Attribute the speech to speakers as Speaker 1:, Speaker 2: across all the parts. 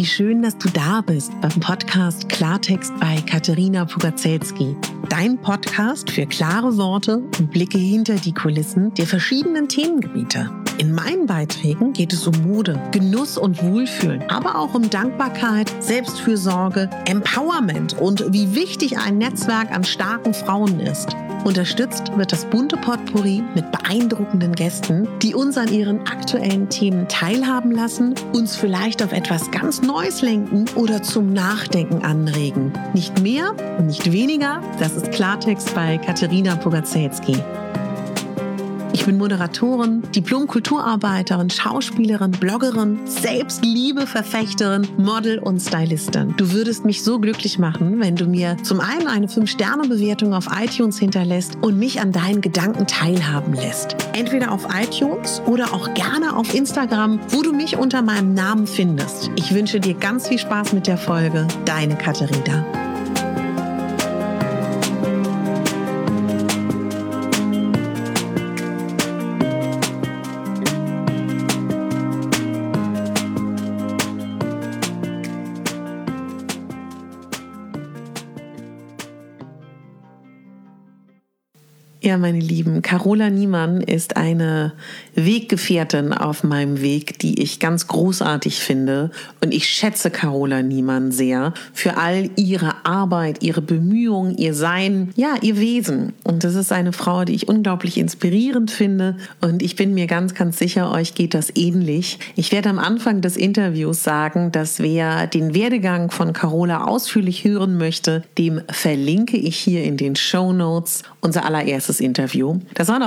Speaker 1: Wie schön, dass du da bist beim Podcast Klartext bei Katerina Pugacelski. Dein Podcast für klare Worte und Blicke hinter die Kulissen der verschiedenen Themengebiete. In meinen Beiträgen geht es um Mode, Genuss und Wohlfühlen, aber auch um Dankbarkeit, Selbstfürsorge, Empowerment und wie wichtig ein Netzwerk an starken Frauen ist. Unterstützt wird das bunte Potpourri mit beeindruckenden Gästen, die uns an ihren aktuellen Themen teilhaben lassen, uns vielleicht auf etwas ganz Neues lenken oder zum Nachdenken anregen. Nicht mehr und nicht weniger, das ist Klartext bei Katerina Pugacelski. Ich bin Moderatorin, Diplom-Kulturarbeiterin, Schauspielerin, Bloggerin, Selbstliebe-Verfechterin, Model und Stylistin. Du würdest mich so glücklich machen, wenn du mir zum einen eine 5-Sterne-Bewertung auf iTunes hinterlässt und mich an deinen Gedanken teilhaben lässt. Entweder auf iTunes oder auch gerne auf Instagram, wo du mich unter meinem Namen findest. Ich wünsche dir ganz viel Spaß mit der Folge. Deine Katerina. Ja, meine Lieben, Carola Niemann ist eine Weggefährtin auf meinem Weg, die ich ganz großartig finde. Und ich schätze Carola Niemann sehr für all ihre Arbeit, ihre Bemühungen, ihr Sein, ja, ihr Wesen. Und das ist eine Frau, die ich unglaublich inspirierend finde. Und ich bin mir ganz, ganz sicher, euch geht das ähnlich. Ich werde am Anfang des Interviews sagen, dass wer den Werdegang von Carola ausführlich hören möchte, dem verlinke ich hier in den Shownotes unser allererstes Interview. Das war noch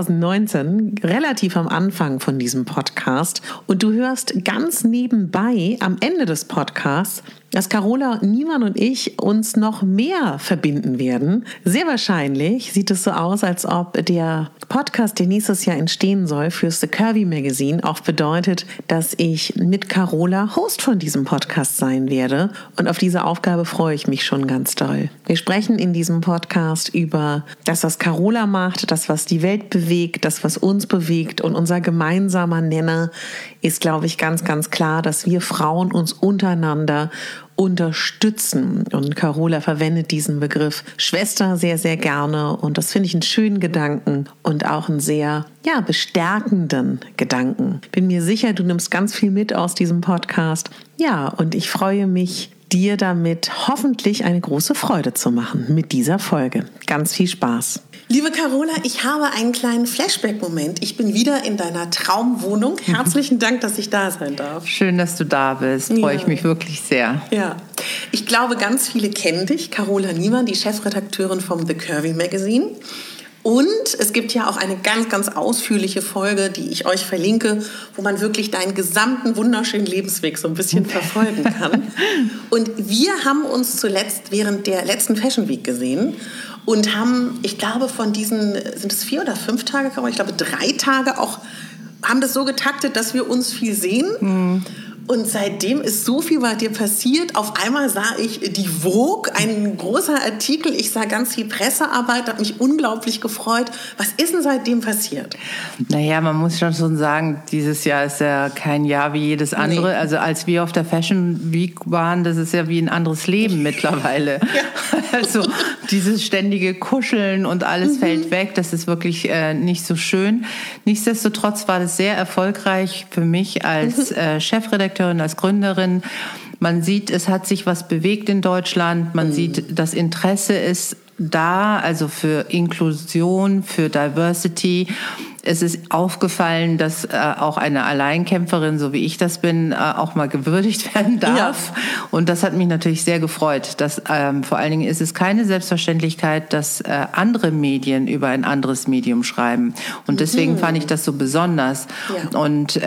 Speaker 1: 2019, relativ am Anfang von diesem Podcast. Und du hörst ganz nebenbei am Ende des Podcasts, dass Carola Niemann und ich uns noch mehr verbinden werden. Sehr wahrscheinlich sieht es so aus, als ob der Podcast, der nächstes Jahr entstehen soll, fürs The Curvy Magazine auch bedeutet, dass ich mit Carola Host von diesem Podcast sein werde. Und auf diese Aufgabe freue ich mich schon ganz doll. Wir sprechen in diesem Podcast über das, was Carola macht, das, was die Welt bewegt, das, was uns bewegt. Und unser gemeinsamer Nenner ist, glaube ich, ganz, ganz klar, dass wir Frauen uns untereinander unterstützen. Und Carola verwendet diesen Begriff Schwester sehr, sehr gerne. Und das finde ich einen schönen Gedanken und auch einen sehr, ja, bestärkenden Gedanken. Bin mir sicher, du nimmst ganz viel mit aus diesem Podcast. Ja, und ich freue mich, dir damit hoffentlich eine große Freude zu machen mit dieser Folge. Ganz viel Spaß. Liebe Carola, ich habe einen kleinen Flashback-Moment. Ich bin wieder in deiner Traumwohnung. Herzlichen Dank, dass ich da sein darf.
Speaker 2: Schön, dass du da bist. Freue ich mich wirklich sehr.
Speaker 1: Ja, ich glaube, ganz viele kennen dich. Carola Niemann, die Chefredakteurin vom The Curvy Magazine. Und es gibt ja auch eine ganz, ganz ausführliche Folge, die ich euch verlinke, wo man wirklich deinen gesamten wunderschönen Lebensweg so ein bisschen verfolgen kann. Und wir haben uns zuletzt während der letzten Fashion Week gesehen und haben, ich glaube, von diesen, sind es 4 oder 5 Tage, ich glaube 3 Tage auch, haben das so getaktet, dass wir uns viel sehen. Mhm. Und seitdem ist so viel bei dir passiert. Auf einmal sah ich die Vogue, ein großer Artikel. Ich sah ganz viel Pressearbeit, hat mich unglaublich gefreut. Was ist denn seitdem passiert?
Speaker 2: Naja, man muss schon sagen, dieses Jahr ist ja kein Jahr wie jedes andere. Nee. Also als wir auf der Fashion Week waren, das ist ja wie ein anderes Leben mittlerweile. Ja. Also dieses ständige Kuscheln und alles fällt weg. Das ist wirklich nicht so schön. Nichtsdestotrotz war das sehr erfolgreich für mich als Chefredakteurin, als Gründerin. Man sieht, es hat sich was bewegt in Deutschland. Man sieht, das Interesse ist da, also für Inklusion, für Diversity. Es ist aufgefallen, dass auch eine Alleinkämpferin, so wie ich das bin, auch mal gewürdigt werden darf. Ja. Und das hat mich natürlich sehr gefreut. Dass, vor allen Dingen ist es keine Selbstverständlichkeit, dass andere Medien über ein anderes Medium schreiben. Und deswegen fand ich das so besonders. Ja. Und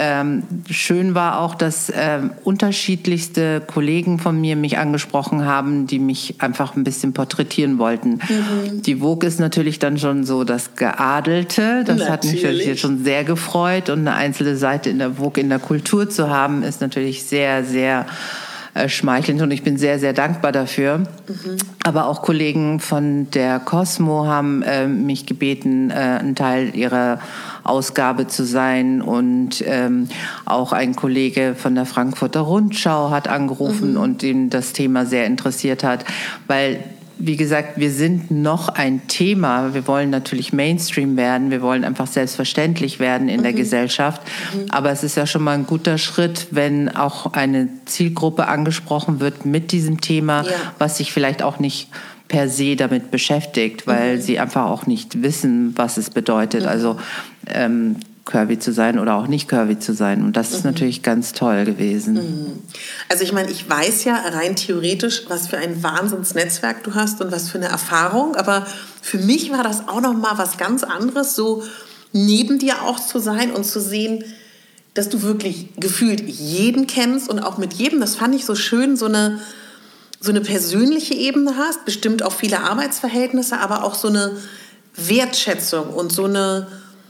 Speaker 2: schön war auch, dass unterschiedlichste Kollegen von mir mich angesprochen haben, die mich einfach ein bisschen porträtieren wollten. Die Vogue ist natürlich dann schon so das Geadelte. Das hat mich jetzt schon sehr gefreut. Und eine einzelne Seite in der Vogue in der Kultur zu haben, ist natürlich sehr, sehr schmeichelnd und ich bin sehr, sehr dankbar dafür. Aber auch Kollegen von der Cosmo haben mich gebeten, ein Teil ihrer Ausgabe zu sein und auch ein Kollege von der Frankfurter Rundschau hat angerufen und den das Thema sehr interessiert hat, weil wie gesagt, wir sind noch ein Thema. Wir wollen natürlich Mainstream werden. Wir wollen einfach selbstverständlich werden in der Gesellschaft. Aber es ist ja schon mal ein guter Schritt, wenn auch eine Zielgruppe angesprochen wird mit diesem Thema, was sich vielleicht auch nicht per se damit beschäftigt, weil sie einfach auch nicht wissen, was es bedeutet. Also curvy zu sein oder auch nicht curvy zu sein. Und das ist natürlich ganz toll gewesen.
Speaker 1: Also ich meine, ich weiß ja rein theoretisch, was für ein Wahnsinnsnetzwerk du hast und was für eine Erfahrung. Aber für mich war das auch noch mal was ganz anderes, so neben dir auch zu sein und zu sehen, dass du wirklich gefühlt jeden kennst und auch mit jedem, das fand ich so schön, so eine persönliche Ebene hast, bestimmt auch viele Arbeitsverhältnisse, aber auch so eine Wertschätzung und so eine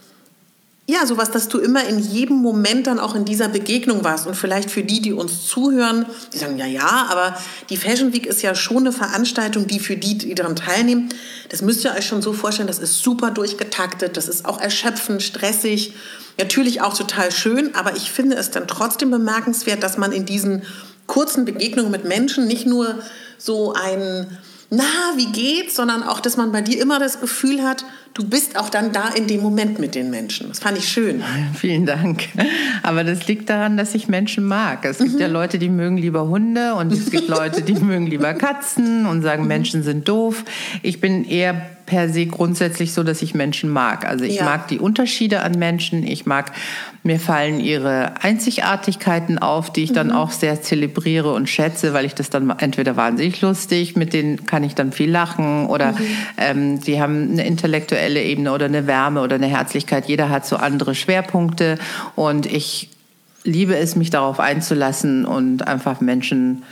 Speaker 1: sowas, dass du immer in jedem Moment dann auch in dieser Begegnung warst. Und vielleicht für die uns zuhören, die sagen, ja, aber die Fashion Week ist ja schon eine Veranstaltung, die für die daran teilnehmen, das müsst ihr euch schon so vorstellen, das ist super durchgetaktet, das ist auch erschöpfend, stressig, natürlich auch total schön, aber ich finde es dann trotzdem bemerkenswert, dass man in diesen kurzen Begegnungen mit Menschen nicht nur so wie geht's, sondern auch, dass man bei dir immer das Gefühl hat, du bist auch dann da in dem Moment mit den Menschen. Das fand ich schön.
Speaker 2: Vielen Dank. Aber das liegt daran, dass ich Menschen mag. Es gibt ja Leute, die mögen lieber Hunde und es gibt Leute, die mögen lieber Katzen und sagen, Menschen sind doof. Ich bin eher per se grundsätzlich so, dass ich Menschen mag. Also ich mag die Unterschiede an Menschen. Mir fallen ihre Einzigartigkeiten auf, die ich dann auch sehr zelebriere und schätze, weil ich das dann entweder wahnsinnig lustig, mit denen kann ich dann viel lachen oder die haben eine intellektuelle Ebene oder eine Wärme oder eine Herzlichkeit. Jeder hat so andere Schwerpunkte und ich liebe es, mich darauf einzulassen und einfach Menschen,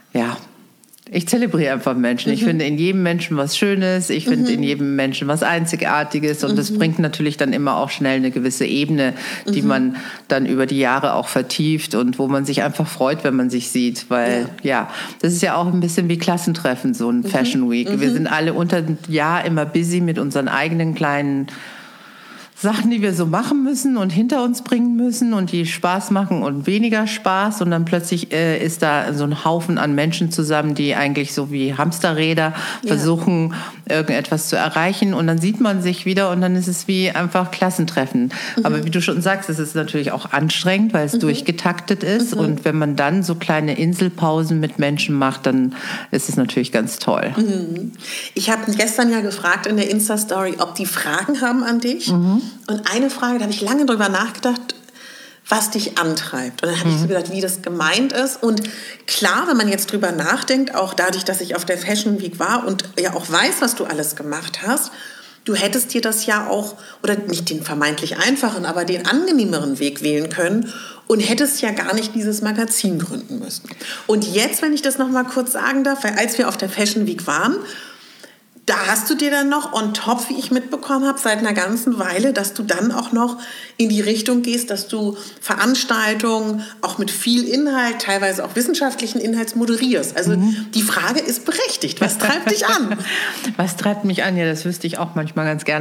Speaker 2: ich zelebriere einfach Menschen. Ich finde in jedem Menschen was Schönes, ich finde in jedem Menschen was Einzigartiges und das bringt natürlich dann immer auch schnell eine gewisse Ebene, die man dann über die Jahre auch vertieft und wo man sich einfach freut, wenn man sich sieht, weil das ist ja auch ein bisschen wie Klassentreffen, so ein Fashion Week. Wir sind alle unter dem Jahr immer busy mit unseren eigenen kleinen Sachen, die wir so machen müssen und hinter uns bringen müssen und die Spaß machen und weniger Spaß und dann plötzlich ist da so ein Haufen an Menschen zusammen, die eigentlich so wie Hamsterräder versuchen, irgendetwas zu erreichen und dann sieht man sich wieder und dann ist es wie einfach Klassentreffen. Aber wie du schon sagst, es ist natürlich auch anstrengend, weil es durchgetaktet ist und wenn man dann so kleine Inselpausen mit Menschen macht, dann ist es natürlich ganz toll.
Speaker 1: Ich habe gestern ja gefragt in der Insta-Story, ob die Fragen haben an dich. Und eine Frage, da habe ich lange drüber nachgedacht, was dich antreibt. Und dann habe ich so gedacht, wie das gemeint ist. Und klar, wenn man jetzt drüber nachdenkt, auch dadurch, dass ich auf der Fashion Week war und ja auch weiß, was du alles gemacht hast, du hättest dir das ja auch, oder nicht den vermeintlich einfachen, aber den angenehmeren Weg wählen können und hättest ja gar nicht dieses Magazin gründen müssen. Und jetzt, wenn ich das noch mal kurz sagen darf, weil als wir auf der Fashion Week waren, da hast du dir dann noch on top, wie ich mitbekommen habe, seit einer ganzen Weile, dass du dann auch noch in die Richtung gehst, dass du Veranstaltungen auch mit viel Inhalt, teilweise auch wissenschaftlichen Inhalts moderierst. Also die Frage ist berechtigt. Was treibt dich an?
Speaker 2: Was treibt mich an? Ja, das wüsste ich auch manchmal ganz gern.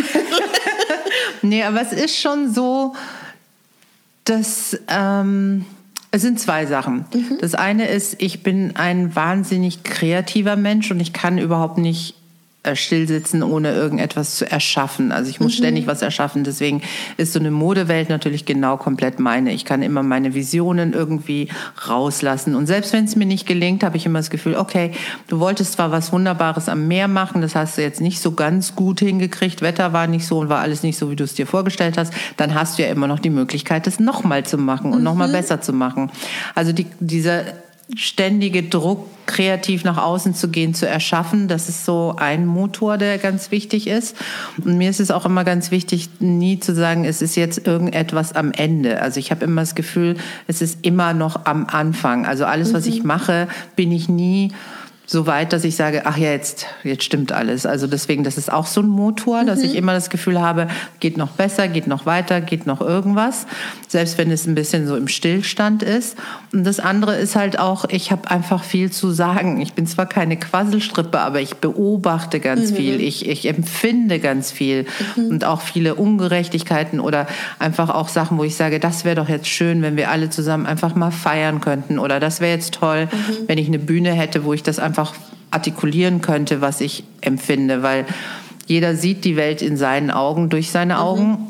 Speaker 2: Nee, aber es ist schon so, dass es sind zwei Sachen. Das eine ist, ich bin ein wahnsinnig kreativer Mensch und ich kann überhaupt nicht stillsitzen, ohne irgendetwas zu erschaffen. Also ich muss ständig was erschaffen. Deswegen ist so eine Modewelt natürlich genau komplett meine. Ich kann immer meine Visionen irgendwie rauslassen. Und selbst wenn es mir nicht gelingt, habe ich immer das Gefühl, okay, du wolltest zwar was Wunderbares am Meer machen, das hast du jetzt nicht so ganz gut hingekriegt, Wetter war nicht so und war alles nicht so, wie du es dir vorgestellt hast, dann hast du ja immer noch die Möglichkeit, das nochmal zu machen und nochmal besser zu machen. Also dieser ständige Druck, kreativ nach außen zu gehen, zu erschaffen, das ist so ein Motor, der ganz wichtig ist. Und mir ist es auch immer ganz wichtig, nie zu sagen, es ist jetzt irgendetwas am Ende. Also ich habe immer das Gefühl, es ist immer noch am Anfang. Also alles, was ich mache, bin ich nie so weit, dass ich sage, ach ja, jetzt stimmt alles. Also deswegen, das ist auch so ein Motor, dass ich immer das Gefühl habe, geht noch besser, geht noch weiter, geht noch irgendwas. Selbst wenn es ein bisschen so im Stillstand ist. Und das andere ist halt auch, ich habe einfach viel zu sagen. Ich bin zwar keine Quasselstrippe, aber ich beobachte ganz viel. Ich empfinde ganz viel. Und auch viele Ungerechtigkeiten oder einfach auch Sachen, wo ich sage, das wäre doch jetzt schön, wenn wir alle zusammen einfach mal feiern könnten. Oder das wäre jetzt toll, wenn ich eine Bühne hätte, wo ich das einfach artikulieren könnte, was ich empfinde, weil jeder sieht die Welt in seinen Augen, durch seine Augen.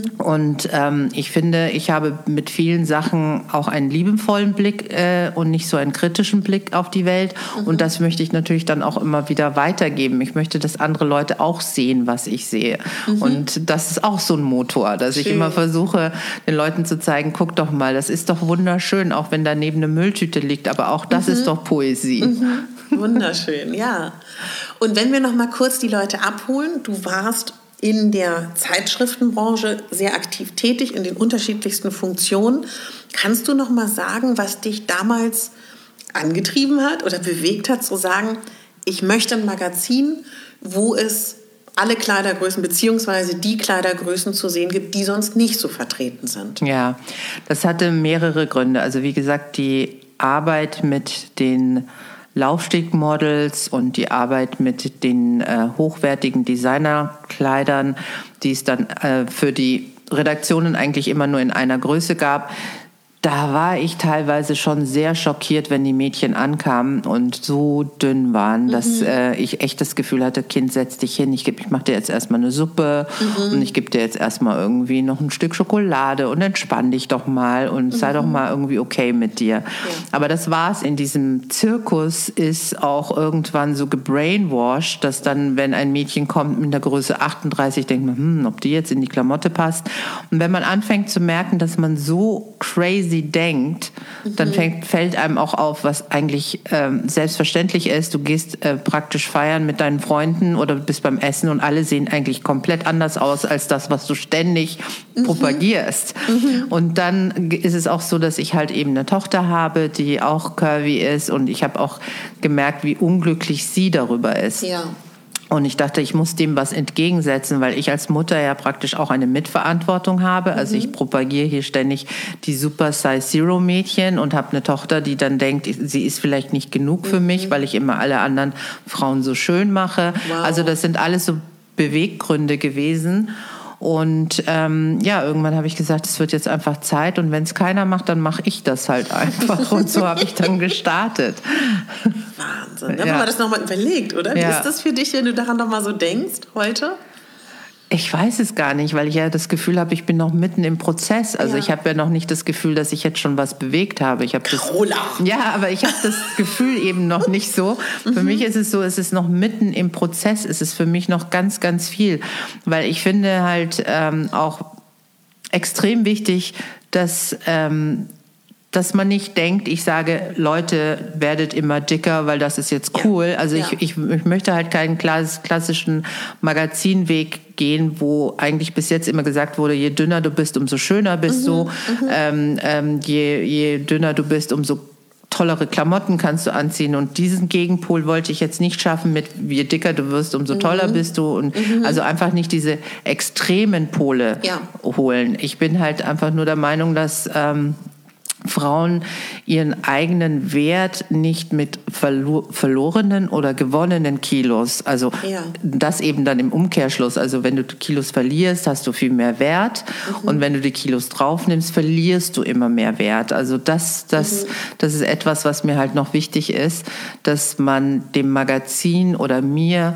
Speaker 2: Und ich finde, ich habe mit vielen Sachen auch einen liebevollen Blick und nicht so einen kritischen Blick auf die Welt. Und das möchte ich natürlich dann auch immer wieder weitergeben. Ich möchte, dass andere Leute auch sehen, was ich sehe. Und das ist auch so ein Motor, dass ich immer versuche, den Leuten zu zeigen, guck doch mal, das ist doch wunderschön, auch wenn daneben eine Mülltüte liegt, aber auch das ist doch Poesie.
Speaker 1: Wunderschön, ja. Und wenn wir noch mal kurz die Leute abholen, du warst in der Zeitschriftenbranche sehr aktiv tätig, in den unterschiedlichsten Funktionen. Kannst du noch mal sagen, was dich damals angetrieben hat oder bewegt hat, zu sagen, ich möchte ein Magazin, wo es alle Kleidergrößen beziehungsweise die Kleidergrößen zu sehen gibt, die sonst nicht so vertreten sind?
Speaker 2: Ja, das hatte mehrere Gründe. Also wie gesagt, die Arbeit mit den Laufstegmodels und die Arbeit mit den hochwertigen Designerkleidern, die es dann für die Redaktionen eigentlich immer nur in einer Größe gab. Da war ich teilweise schon sehr schockiert, wenn die Mädchen ankamen und so dünn waren, dass ich echt das Gefühl hatte, Kind, setz dich hin, ich mache dir jetzt erstmal eine Suppe und ich gebe dir jetzt erstmal irgendwie noch ein Stück Schokolade und entspann dich doch mal und sei doch mal irgendwie okay mit dir. Ja. Aber das war's. In diesem Zirkus ist auch irgendwann so gebrainwashed, dass dann, wenn ein Mädchen kommt mit der Größe 38, denkt man, ob die jetzt in die Klamotte passt. Und wenn man anfängt zu merken, dass man so crazy denkt, dann fällt einem auch auf, was eigentlich selbstverständlich ist. Du gehst praktisch feiern mit deinen Freunden oder bist beim Essen und alle sehen eigentlich komplett anders aus als das, was du ständig propagierst. Und dann ist es auch so, dass ich halt eben eine Tochter habe, die auch curvy ist und ich habe auch gemerkt, wie unglücklich sie darüber ist. Ja. Und ich dachte, ich muss dem was entgegensetzen, weil ich als Mutter ja praktisch auch eine Mitverantwortung habe. Also ich propagiere hier ständig die Super Size Zero Mädchen und habe eine Tochter, die dann denkt, sie ist vielleicht nicht genug für mich, weil ich immer alle anderen Frauen so schön mache. Wow. Also das sind alles so Beweggründe gewesen. Und irgendwann habe ich gesagt, es wird jetzt einfach Zeit und wenn es keiner macht, dann mache ich das halt einfach. Und so habe ich dann gestartet.
Speaker 1: Wahnsinn. Da haben wir das nochmal überlegt, oder? Wie ist das für dich, wenn du daran nochmal so denkst heute?
Speaker 2: Ich weiß es gar nicht, weil ich ja das Gefühl habe, ich bin noch mitten im Prozess. Also ich habe ja noch nicht das Gefühl, dass ich jetzt schon was bewegt habe. Aber ich habe das Gefühl eben noch nicht so. Für mich ist es so, es ist noch mitten im Prozess. Es ist für mich noch ganz, ganz viel. Weil ich finde halt auch extrem wichtig, dass man nicht denkt, ich sage, Leute, werdet immer dicker, weil das ist jetzt cool. Also ich möchte halt keinen klassischen Magazinweg gehen, wo eigentlich bis jetzt immer gesagt wurde, je dünner du bist, umso schöner bist du. Je dünner du bist, umso tollere Klamotten kannst du anziehen. Und diesen Gegenpol wollte ich jetzt nicht schaffen mit, je dicker du wirst, umso toller bist du. Und also einfach nicht diese extremen Pole holen. Ich bin halt einfach nur der Meinung, dass Frauen ihren eigenen Wert nicht mit verlorenen oder gewonnenen Kilos, also das eben dann im Umkehrschluss, also wenn du Kilos verlierst, hast du viel mehr Wert und wenn du die Kilos draufnimmst, verlierst du immer mehr Wert. Also das ist etwas, was mir halt noch wichtig ist, dass man dem Magazin oder mir,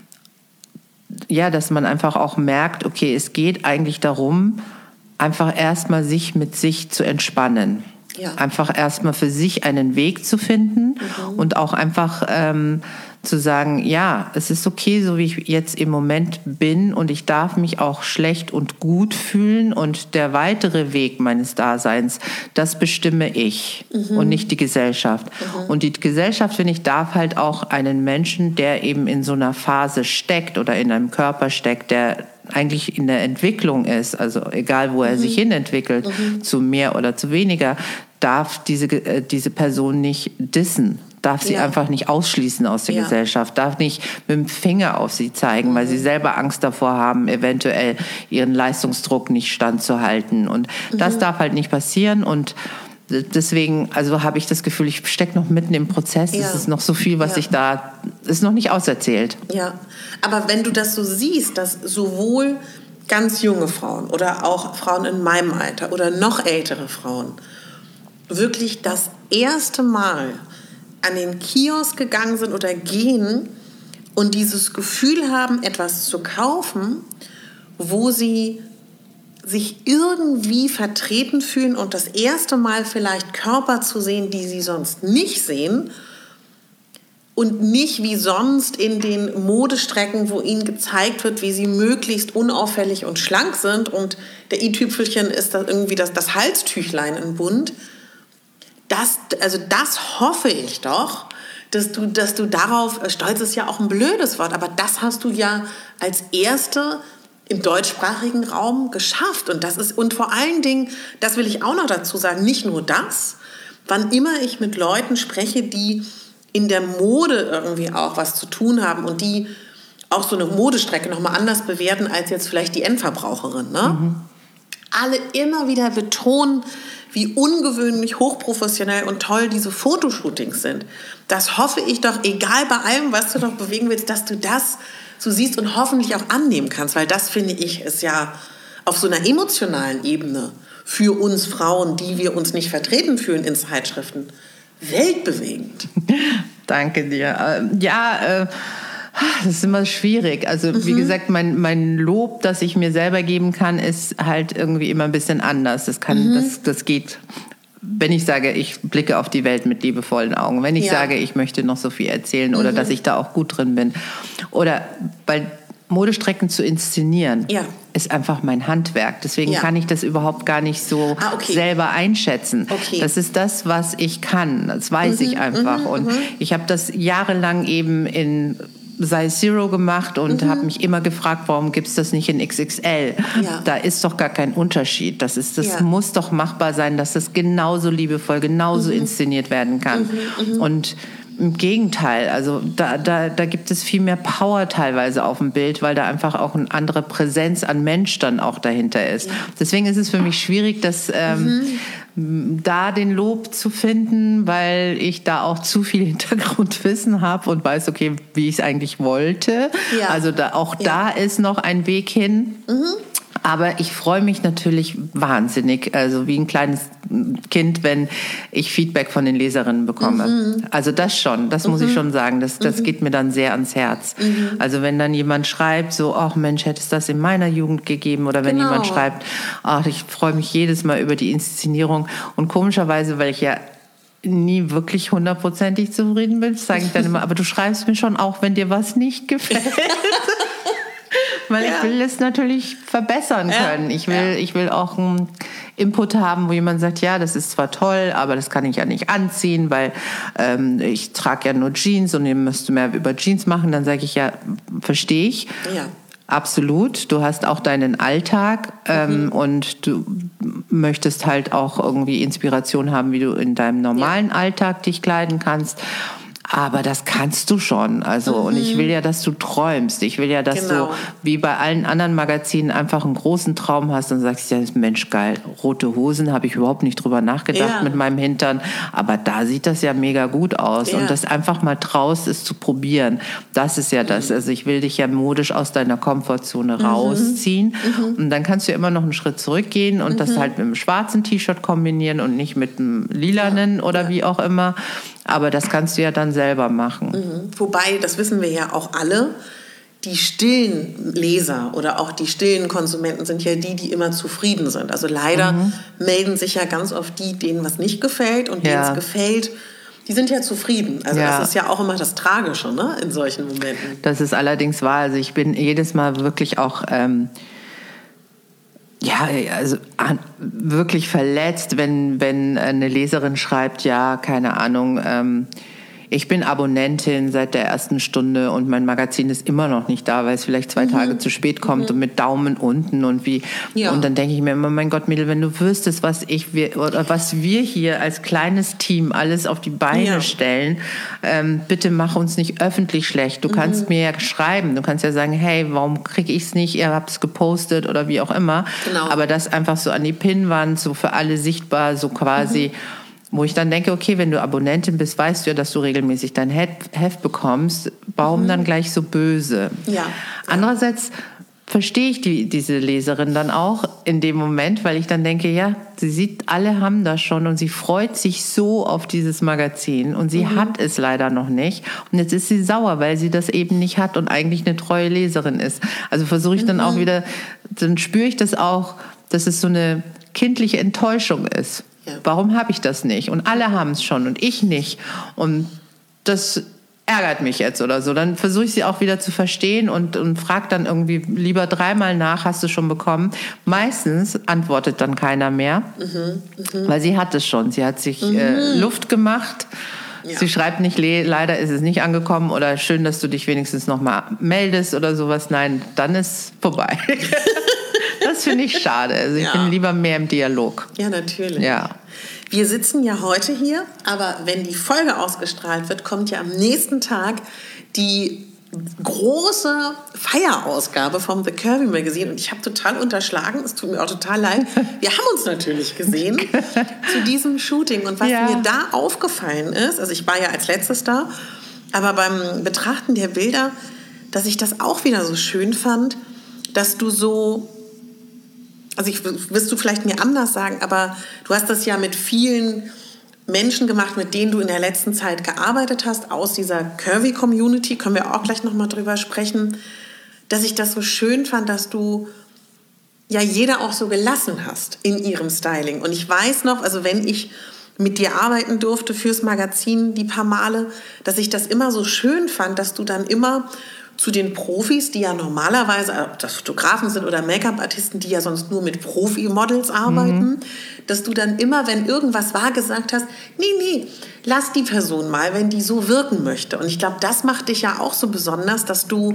Speaker 2: dass man einfach auch merkt, okay, es geht eigentlich darum, einfach erstmal sich mit sich zu entspannen. Ja. Einfach erstmal für sich einen Weg zu finden und auch einfach zu sagen, ja, es ist okay, so wie ich jetzt im Moment bin und ich darf mich auch schlecht und gut fühlen und der weitere Weg meines Daseins, das bestimme ich und nicht die Gesellschaft. Und die Gesellschaft, finde ich, darf halt auch einen Menschen, der eben in so einer Phase steckt oder in einem Körper steckt, der eigentlich in der Entwicklung ist, also egal wo er sich hin entwickelt, zu mehr oder zu weniger, darf diese Person nicht dissen. darf sie einfach nicht ausschließen aus der Gesellschaft, darf nicht mit dem Finger auf sie zeigen, weil sie selber Angst davor haben, eventuell ihren Leistungsdruck nicht standzuhalten. Und das darf halt nicht passieren. Und deswegen, also habe ich das Gefühl, ich stecke noch mitten im Prozess. Es ist noch so viel, was ich da, ist noch nicht auserzählt.
Speaker 1: Ja, aber wenn du das so siehst, dass sowohl ganz junge Frauen oder auch Frauen in meinem Alter oder noch ältere Frauen wirklich das erste Mal an den Kiosk gegangen sind oder gehen und dieses Gefühl haben, etwas zu kaufen, wo sie sich irgendwie vertreten fühlen und das erste Mal vielleicht Körper zu sehen, die sie sonst nicht sehen und nicht wie sonst in den Modestrecken, wo ihnen gezeigt wird, wie sie möglichst unauffällig und schlank sind und der i-Tüpfelchen ist das irgendwie das Halstüchlein in bunt. Das hoffe ich doch, dass du darauf, stolz ist ja auch ein blödes Wort, aber das hast du ja als Erste im deutschsprachigen Raum geschafft. Und vor allen Dingen, das will ich auch noch dazu sagen, nicht nur das, wann immer ich mit Leuten spreche, die in der Mode irgendwie auch was zu tun haben und die auch so eine Modestrecke nochmal anders bewerten als jetzt vielleicht die Endverbraucherin, ne? Alle immer wieder betonen, wie ungewöhnlich hochprofessionell und toll diese Fotoshootings sind. Das hoffe ich doch, egal bei allem, was du noch bewegen willst, dass du das so siehst und hoffentlich auch annehmen kannst, weil das, finde ich, ist ja auf so einer emotionalen Ebene für uns Frauen, die wir uns nicht vertreten fühlen in Zeitschriften, weltbewegend.
Speaker 2: Danke dir. Das ist immer schwierig. Also wie gesagt, mein Lob, das ich mir selber geben kann, ist halt irgendwie immer ein bisschen anders. Das geht, wenn ich sage, ich blicke auf die Welt mit liebevollen Augen. Wenn ich sage, ich möchte noch so viel erzählen oder dass ich da auch gut drin bin. Oder weil Modestrecken zu inszenieren ist einfach mein Handwerk. Deswegen kann ich das überhaupt gar nicht so selber einschätzen. Okay. Das ist das, was ich kann. Das weiß ich einfach. Und ich habe das jahrelang eben in Size Zero gemacht und habe mich immer gefragt, warum gibt es das nicht in XXL? Ja. Da ist doch gar kein Unterschied. Das muss doch machbar sein, dass das genauso liebevoll, genauso inszeniert werden kann. Und im Gegenteil, also da gibt es viel mehr Power teilweise auf dem Bild, weil da einfach auch eine andere Präsenz an Mensch dann auch dahinter ist. Ja. Deswegen ist es für mich schwierig, dass da den Lob zu finden, weil ich da auch zu viel Hintergrundwissen habe und weiß, okay, wie ich es eigentlich wollte. Ja. Also da ist noch ein Weg hin. Aber ich freue mich natürlich wahnsinnig, also wie ein kleines Kind, wenn ich Feedback von den Leserinnen bekomme. Also das schon, das muss ich schon sagen, das geht mir dann sehr ans Herz. Also wenn dann jemand schreibt, so, ach Mensch, hätte es das in meiner Jugend gegeben, oder wenn jemand schreibt, ach, ich freue mich jedes Mal über die Inszenierung. Und komischerweise, weil ich ja nie wirklich 100%ig zufrieden bin, sage ich dann immer, aber du schreibst mir schon auch, wenn dir was nicht gefällt. Weil ich will es natürlich verbessern können. Ich will auch einen Input haben, wo jemand sagt, ja, das ist zwar toll, aber das kann ich ja nicht anziehen, weil ich trage ja nur Jeans und ihr müsst mehr über Jeans machen. Dann sage ich, ja, verstehe ich. Ja. Absolut. Du hast auch deinen Alltag und du möchtest halt auch irgendwie Inspiration haben, wie du in deinem normalen Alltag dich kleiden kannst. Aber das kannst du schon. Also, und ich will ja, dass du träumst. Ich will ja, dass du, wie bei allen anderen Magazinen, einfach einen großen Traum hast und sagst, ja, Mensch, geil, rote Hosen, habe ich überhaupt nicht drüber nachgedacht mit meinem Hintern. Aber da sieht das ja mega gut aus. Ja. Und das einfach mal traust, es zu probieren. Das ist ja das. Also ich will dich ja modisch aus deiner Komfortzone rausziehen. Und dann kannst du ja immer noch einen Schritt zurückgehen und das halt mit einem schwarzen T-Shirt kombinieren und nicht mit einem lilanen oder wie auch immer. Aber das kannst du ja dann selber machen.
Speaker 1: Wobei, das wissen wir ja auch alle, die stillen Leser oder auch die stillen Konsumenten sind ja die immer zufrieden sind. Also leider melden sich ja ganz oft die, denen was nicht gefällt und denen es gefällt. Die sind ja zufrieden. Also das ist ja auch immer das Tragische, ne, in solchen Momenten.
Speaker 2: Das ist allerdings wahr. Also ich bin jedes Mal wirklich auch wirklich verletzt, wenn eine Leserin schreibt, ja, keine Ahnung, ich bin Abonnentin seit der ersten Stunde und mein Magazin ist immer noch nicht da, weil es vielleicht 2 Tage zu spät kommt und mit Daumen unten und wie. Ja. Und dann denke ich mir immer, mein Gott, Mädel, wenn du wüsstest, was wir hier als kleines Team alles auf die Beine stellen, bitte mach uns nicht öffentlich schlecht. Du kannst mir ja schreiben, du kannst ja sagen, hey, warum kriege ich es nicht? Ihr habt es gepostet oder wie auch immer. Genau. Aber das einfach so an die Pinnwand, so für alle sichtbar, so quasi, wo ich dann denke, okay, wenn du Abonnentin bist, weißt du ja, dass du regelmäßig dein Heft bekommst. Warum dann gleich so böse? Ja. Andererseits verstehe ich diese Leserin dann auch in dem Moment, weil ich dann denke, ja, sie sieht, alle haben das schon und sie freut sich so auf dieses Magazin und sie hat es leider noch nicht. Und jetzt ist sie sauer, weil sie das eben nicht hat und eigentlich eine treue Leserin ist. Also versuche ich dann auch wieder, dann spüre ich das auch, dass es so eine kindliche Enttäuschung ist. Ja. Warum habe ich das nicht? Und alle haben es schon und ich nicht. Und das ärgert mich jetzt oder so. Dann versuche ich sie auch wieder zu verstehen und frage dann irgendwie lieber 3-mal nach, hast du schon bekommen? Meistens antwortet dann keiner mehr, weil sie hat es schon. Sie hat sich Luft gemacht. Ja. Sie schreibt nicht, leider ist es nicht angekommen oder schön, dass du dich wenigstens noch mal meldest oder sowas. Nein, dann ist vorbei. Das finde ich schade. Also ich bin lieber mehr im Dialog.
Speaker 1: Ja, natürlich.
Speaker 2: Ja.
Speaker 1: Wir sitzen ja heute hier, aber wenn die Folge ausgestrahlt wird, kommt ja am nächsten Tag die große Feierausgabe vom The Curvy Magazine. Und ich habe total unterschlagen, es tut mir auch total leid. Wir haben uns natürlich gesehen zu diesem Shooting. Und was mir da aufgefallen ist, also ich war ja als letztes da, aber beim Betrachten der Bilder, dass ich das auch wieder so schön fand, dass du so... Also wirst du vielleicht mir anders sagen, aber du hast das ja mit vielen Menschen gemacht, mit denen du in der letzten Zeit gearbeitet hast, aus dieser Curvy-Community, können wir auch gleich nochmal drüber sprechen, dass ich das so schön fand, dass du ja jeder auch so gelassen hast in ihrem Styling. Und ich weiß noch, also wenn ich mit dir arbeiten durfte fürs Magazin die paar Male, dass ich das immer so schön fand, dass du dann immer zu den Profis, die ja normalerweise, ob das Fotografen sind oder Make-up-Artisten, die ja sonst nur mit Profi-Models arbeiten, dass du dann immer, wenn irgendwas war, gesagt hast, nee, lass die Person mal, wenn die so wirken möchte. Und ich glaube, das macht dich ja auch so besonders, dass du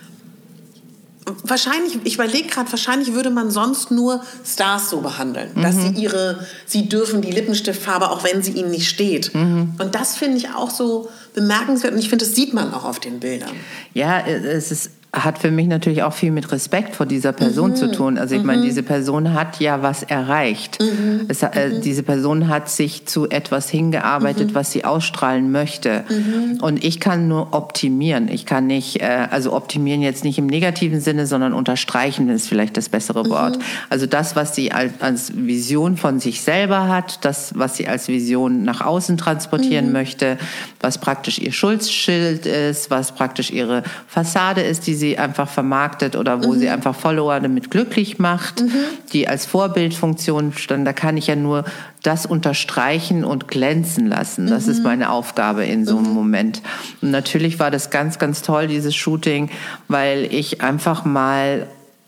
Speaker 1: wahrscheinlich, ich überlege gerade, wahrscheinlich würde man sonst nur Stars so behandeln, dass sie dürfen die Lippenstiftfarbe, auch wenn sie ihnen nicht steht. Und das finde ich auch so bemerkenswert und ich finde, das sieht man auch auf den Bildern.
Speaker 2: Ja, hat für mich natürlich auch viel mit Respekt vor dieser Person zu tun. Also ich meine, diese Person hat ja was erreicht. Diese Person hat sich zu etwas hingearbeitet, was sie ausstrahlen möchte. Und ich kann nur optimieren. Ich kann nicht, also optimieren jetzt nicht im negativen Sinne, sondern unterstreichen ist vielleicht das bessere Wort. Also das, was sie als Vision von sich selber hat, das, was sie als Vision nach außen transportieren möchte, was praktisch ihr Schutzschild ist, was praktisch ihre Fassade ist, die sie einfach vermarktet oder wo sie einfach Follower damit glücklich macht, die als Vorbildfunktion stand. Da kann ich ja nur das unterstreichen und glänzen lassen. Das ist meine Aufgabe in so einem Moment. Und natürlich war das ganz, ganz toll, dieses Shooting, weil ich einfach mal,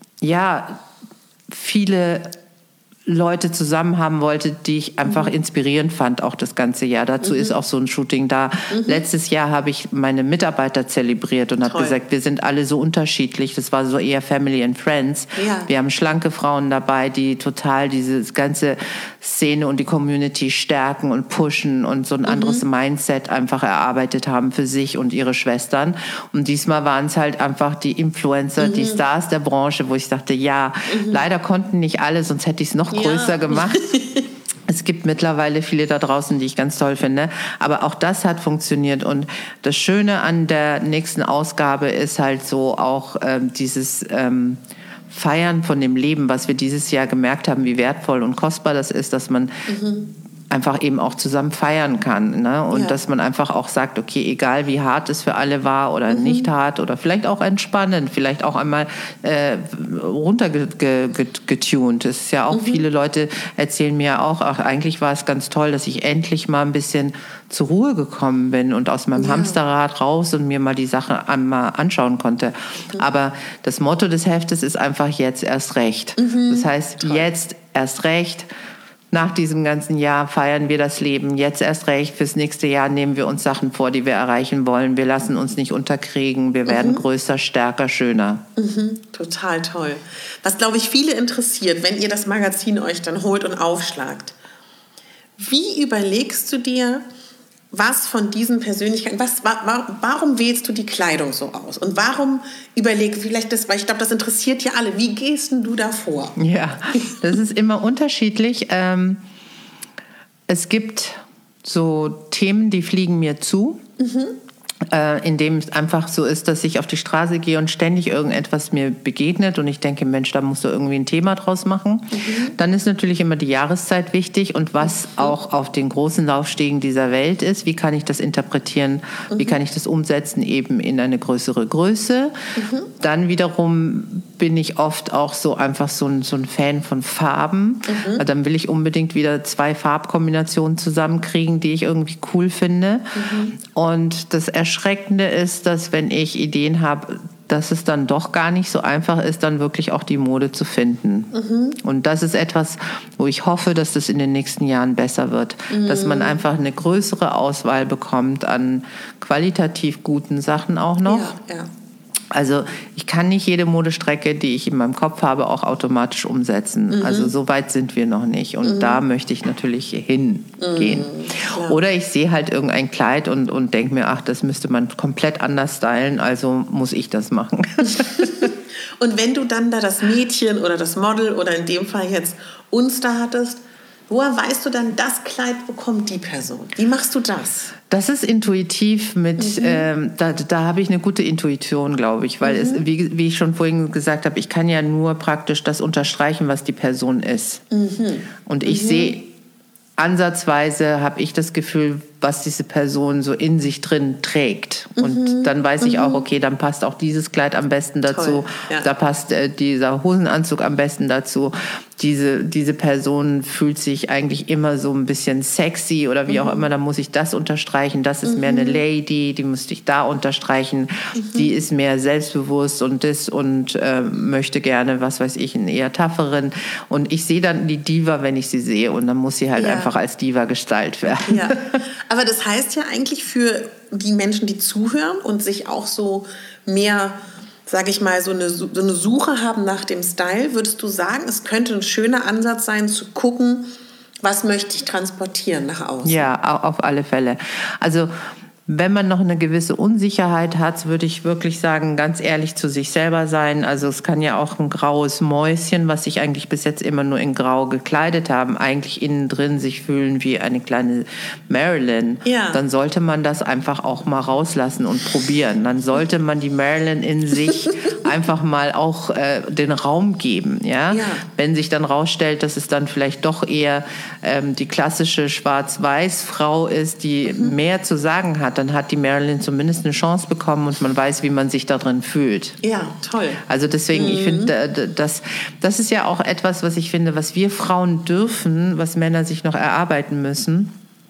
Speaker 2: viele Leute zusammen haben wollte, die ich einfach inspirierend fand, auch das ganze Jahr. Dazu ist auch so ein Shooting da. Letztes Jahr habe ich meine Mitarbeiter zelebriert und habe gesagt, wir sind alle so unterschiedlich. Das war so eher Family and Friends. Ja. Wir haben schlanke Frauen dabei, die total diese ganze Szene und die Community stärken und pushen und so ein anderes Mindset einfach erarbeitet haben für sich und ihre Schwestern. Und diesmal waren es halt einfach die Influencer, die Stars der Branche, wo ich dachte, leider konnten nicht alle, sonst hätte ich es noch größer gemacht. Es gibt mittlerweile viele da draußen, die ich ganz toll finde. Aber auch das hat funktioniert. Und das Schöne an der nächsten Ausgabe ist halt so auch dieses Feiern von dem Leben, was wir dieses Jahr gemerkt haben, wie wertvoll und kostbar das ist, dass man einfach eben auch zusammen feiern kann. Ne? Und dass man einfach auch sagt, okay, egal wie hart es für alle war oder nicht hart oder vielleicht auch entspannend, vielleicht auch einmal runtergetunt. Es ist ja auch, viele Leute erzählen mir auch, eigentlich war es ganz toll, dass ich endlich mal ein bisschen zur Ruhe gekommen bin und aus meinem Hamsterrad raus und mir mal die Sachen einmal anschauen konnte. Aber das Motto des Heftes ist einfach jetzt erst recht. Das heißt, jetzt erst recht. nach diesem ganzen Jahr feiern wir das Leben. Jetzt erst recht, fürs nächste Jahr nehmen wir uns Sachen vor, die wir erreichen wollen. Wir lassen uns nicht unterkriegen. Wir werden größer, stärker, schöner.
Speaker 1: Total toll. Was, glaube ich, viele interessiert, wenn ihr das Magazin euch dann holt und aufschlagt. Wie überlegst du dir, was von diesen Persönlichkeiten, warum wählst du die Kleidung so aus? Und warum vielleicht das, weil ich glaube, das interessiert ja alle. Wie gehst denn du da vor?
Speaker 2: Ja, das ist immer unterschiedlich. Es gibt so Themen, die fliegen mir zu. Indem es einfach so ist, dass ich auf die Straße gehe und ständig irgendetwas mir begegnet und ich denke, Mensch, da musst du irgendwie ein Thema draus machen. Dann ist natürlich immer die Jahreszeit wichtig und was auch auf den großen Laufstegen dieser Welt ist. Wie kann ich das interpretieren? Wie kann ich das umsetzen eben in eine größere Größe? Dann wiederum bin ich oft auch so einfach so ein Fan von Farben. Dann will ich unbedingt wieder 2 Farbkombinationen zusammenkriegen, die ich irgendwie cool finde. Und das Erschreckende ist, dass wenn ich Ideen habe, dass es dann doch gar nicht so einfach ist, dann wirklich auch die Mode zu finden. Und das ist etwas, wo ich hoffe, dass das in den nächsten Jahren besser wird. Dass man einfach eine größere Auswahl bekommt an qualitativ guten Sachen auch noch.
Speaker 1: Ja.
Speaker 2: Also ich kann nicht jede Modestrecke, die ich in meinem Kopf habe, auch automatisch umsetzen. Also so weit sind wir noch nicht. Und da möchte ich natürlich hingehen. Oder ich sehe halt irgendein Kleid und denke mir, ach, das müsste man komplett anders stylen, also muss ich das machen.
Speaker 1: Und wenn du dann da das Mädchen oder das Model oder in dem Fall jetzt uns da hattest, woher weißt du dann, das Kleid bekommt die Person? Wie machst du das?
Speaker 2: Das ist intuitiv da habe ich eine gute Intuition, glaube ich, weil es, wie ich schon vorhin gesagt habe, ich kann ja nur praktisch das unterstreichen, was die Person ist. Und ich sehe, ansatzweise habe ich das Gefühl, was diese Person so in sich drin trägt. Und dann weiß ich auch, okay, dann passt auch dieses Kleid am besten dazu.
Speaker 1: Ja.
Speaker 2: Da passt dieser Hosenanzug am besten dazu. Diese Person fühlt sich eigentlich immer so ein bisschen sexy oder wie auch immer. Da muss ich das unterstreichen. Das ist mehr eine Lady, die müsste ich da unterstreichen. Die ist mehr selbstbewusst und möchte gerne, was weiß ich, einen eher tougheren. Und ich sehe dann die Diva, wenn ich sie sehe. Und dann muss sie halt einfach als Diva gestylt werden.
Speaker 1: Ja. Aber das heißt ja eigentlich für die Menschen, die zuhören und sich auch so mehr, sage ich mal, so eine Suche haben nach dem Style, würdest du sagen, es könnte ein schöner Ansatz sein, zu gucken, was möchte ich transportieren nach außen?
Speaker 2: Ja, auf alle Fälle. Also wenn man noch eine gewisse Unsicherheit hat, würde ich wirklich sagen, ganz ehrlich zu sich selber sein. Also es kann ja auch ein graues Mäuschen, was sich eigentlich bis jetzt immer nur in Grau gekleidet haben, eigentlich innen drin sich fühlen wie eine kleine Marilyn.
Speaker 1: Ja.
Speaker 2: Dann sollte man das einfach auch mal rauslassen und probieren. Dann sollte man die Marilyn in sich einfach mal auch den Raum geben. Ja? Wenn sich dann rausstellt, dass es dann vielleicht doch eher die klassische Schwarz-Weiß-Frau ist, die mehr zu sagen hat, dann hat die Marilyn zumindest eine Chance bekommen und man weiß, wie man sich da drin fühlt.
Speaker 1: Ja, toll.
Speaker 2: Also deswegen, ich finde, das ist ja auch etwas, was ich finde, was wir Frauen dürfen, was Männer sich noch erarbeiten müssen,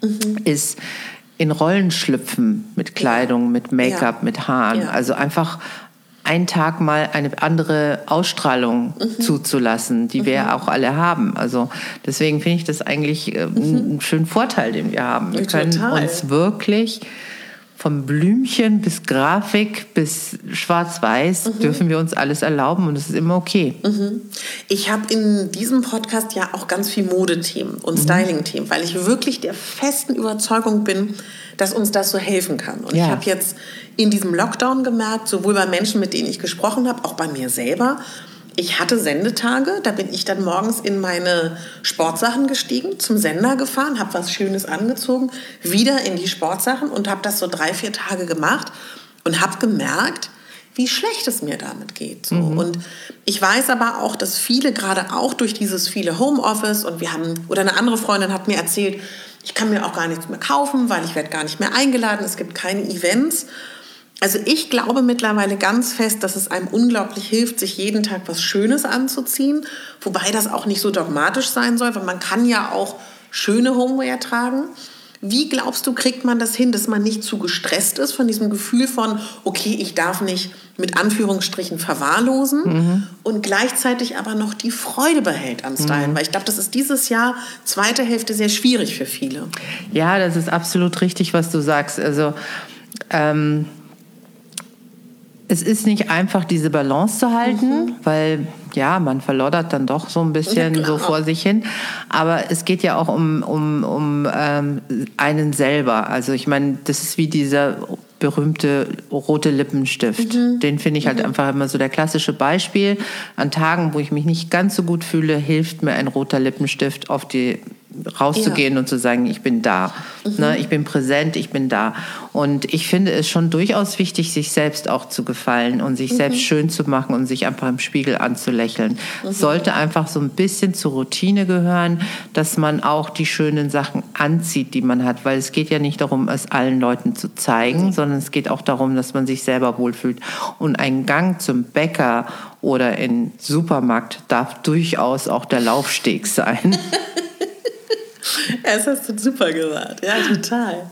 Speaker 2: ist in Rollen schlüpfen mit Kleidung, mit Make-up, mit Haaren. Also einfach einen Tag mal eine andere Ausstrahlung zuzulassen, die wir auch alle haben. Also deswegen finde ich das eigentlich einen schönen Vorteil, den wir haben. Wir können uns wirklich von Blümchen bis Grafik bis Schwarz-Weiß dürfen wir uns alles erlauben und es ist immer okay.
Speaker 1: Ich habe in diesem Podcast ja auch ganz viel Modethemen und Styling-Themen, weil ich wirklich der festen Überzeugung bin, dass uns das so helfen kann. Und ich habe jetzt in diesem Lockdown gemerkt, sowohl bei Menschen, mit denen ich gesprochen habe, auch bei mir selber, ich hatte Sendetage, da bin ich dann morgens in meine Sportsachen gestiegen, zum Sender gefahren, habe was Schönes angezogen, wieder in die Sportsachen und habe das so 3-4 Tage gemacht und habe gemerkt, wie schlecht es mir damit geht. So. Und ich weiß aber auch, dass viele, gerade auch durch dieses viele Homeoffice und eine andere Freundin hat mir erzählt, ich kann mir auch gar nichts mehr kaufen, weil ich werde gar nicht mehr eingeladen, es gibt keine Events. Also ich glaube mittlerweile ganz fest, dass es einem unglaublich hilft, sich jeden Tag was Schönes anzuziehen, wobei das auch nicht so dogmatisch sein soll, weil man kann ja auch schöne Homeware tragen. Wie glaubst du, kriegt man das hin, dass man nicht zu gestresst ist von diesem Gefühl von, okay, ich darf nicht mit Anführungsstrichen verwahrlosen und gleichzeitig aber noch die Freude behält am Stylen? Weil ich glaube, das ist dieses Jahr, zweite Hälfte, sehr schwierig für viele.
Speaker 2: Ja, das ist absolut richtig, was du sagst. Also es ist nicht einfach, diese Balance zu halten, weil ja, man verloddert dann doch so ein bisschen so vor sich hin. Aber es geht ja auch um einen selber. Also ich meine, das ist wie dieser berühmte rote Lippenstift. Den finde ich halt einfach immer so der klassische Beispiel. An Tagen, wo ich mich nicht ganz so gut fühle, hilft mir ein roter Lippenstift rauszugehen und zu sagen, ich bin da. Ne, ich bin präsent, ich bin da. Und ich finde es schon durchaus wichtig, sich selbst auch zu gefallen und sich selbst schön zu machen und sich einfach im Spiegel anzulächeln. Sollte einfach so ein bisschen zur Routine gehören, dass man auch die schönen Sachen anzieht, die man hat. Weil es geht ja nicht darum, es allen Leuten zu zeigen, sondern es geht auch darum, dass man sich selber wohlfühlt. Und ein Gang zum Bäcker oder in den Supermarkt darf durchaus auch der Laufsteg sein.
Speaker 1: Das hast du super gesagt. Ja, total.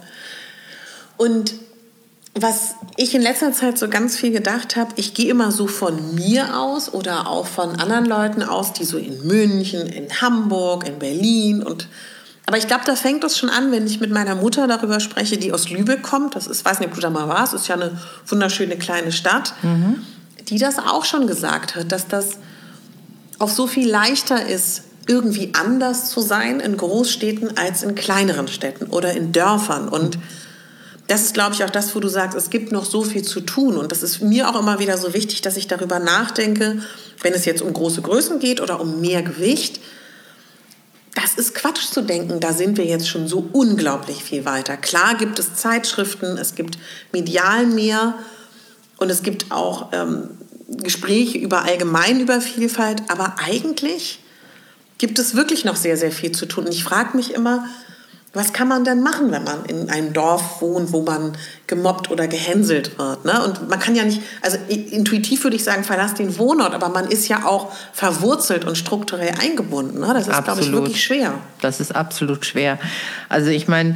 Speaker 1: Und was ich in letzter Zeit so ganz viel gedacht habe, ich gehe immer so von mir aus oder auch von anderen Leuten aus, die so in München, in Hamburg, in Berlin aber ich glaube, da fängt es schon an, wenn ich mit meiner Mutter darüber spreche, die aus Lübeck kommt. Das ist, weiß nicht, ob du da mal warst, ist ja eine wunderschöne kleine Stadt, die das auch schon gesagt hat, dass das auch so viel leichter ist, irgendwie anders zu sein in Großstädten als in kleineren Städten oder in Dörfern. Und das ist, glaube ich, auch das, wo du sagst, es gibt noch so viel zu tun. Und das ist mir auch immer wieder so wichtig, dass ich darüber nachdenke, wenn es jetzt um große Größen geht oder um mehr Gewicht. Das ist Quatsch zu denken, da sind wir jetzt schon so unglaublich viel weiter. Klar gibt es Zeitschriften, es gibt medial mehr und es gibt auch Gespräche allgemein über Vielfalt, aber eigentlich gibt es wirklich noch sehr, sehr viel zu tun. Und ich frage mich immer, was kann man denn machen, wenn man in einem Dorf wohnt, wo man gemobbt oder gehänselt wird? Ne? Und man kann ja nicht, also intuitiv würde ich sagen, verlass den Wohnort, aber man ist ja auch verwurzelt und strukturell eingebunden. Ne? Das ist, glaube ich, wirklich schwer.
Speaker 2: Das ist absolut schwer. Also ich meine,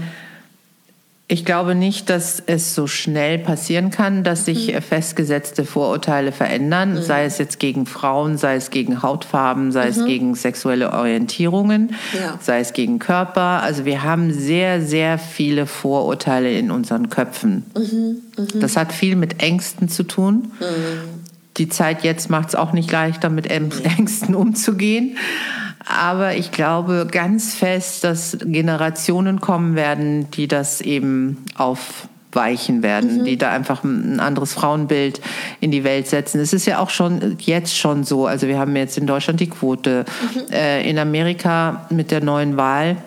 Speaker 2: ich glaube nicht, dass es so schnell passieren kann, dass sich festgesetzte Vorurteile verändern, sei es jetzt gegen Frauen, sei es gegen Hautfarben, sei es gegen sexuelle Orientierungen, sei es gegen Körper. Also wir haben sehr, sehr viele Vorurteile in unseren Köpfen. Das hat viel mit Ängsten zu tun. Die Zeit jetzt macht es auch nicht leichter, mit Ängsten umzugehen. Aber ich glaube ganz fest, dass Generationen kommen werden, die das eben aufweichen werden, die da einfach ein anderes Frauenbild in die Welt setzen. Es ist ja auch jetzt schon so, also wir haben jetzt in Deutschland die Quote, in Amerika mit der neuen Wahl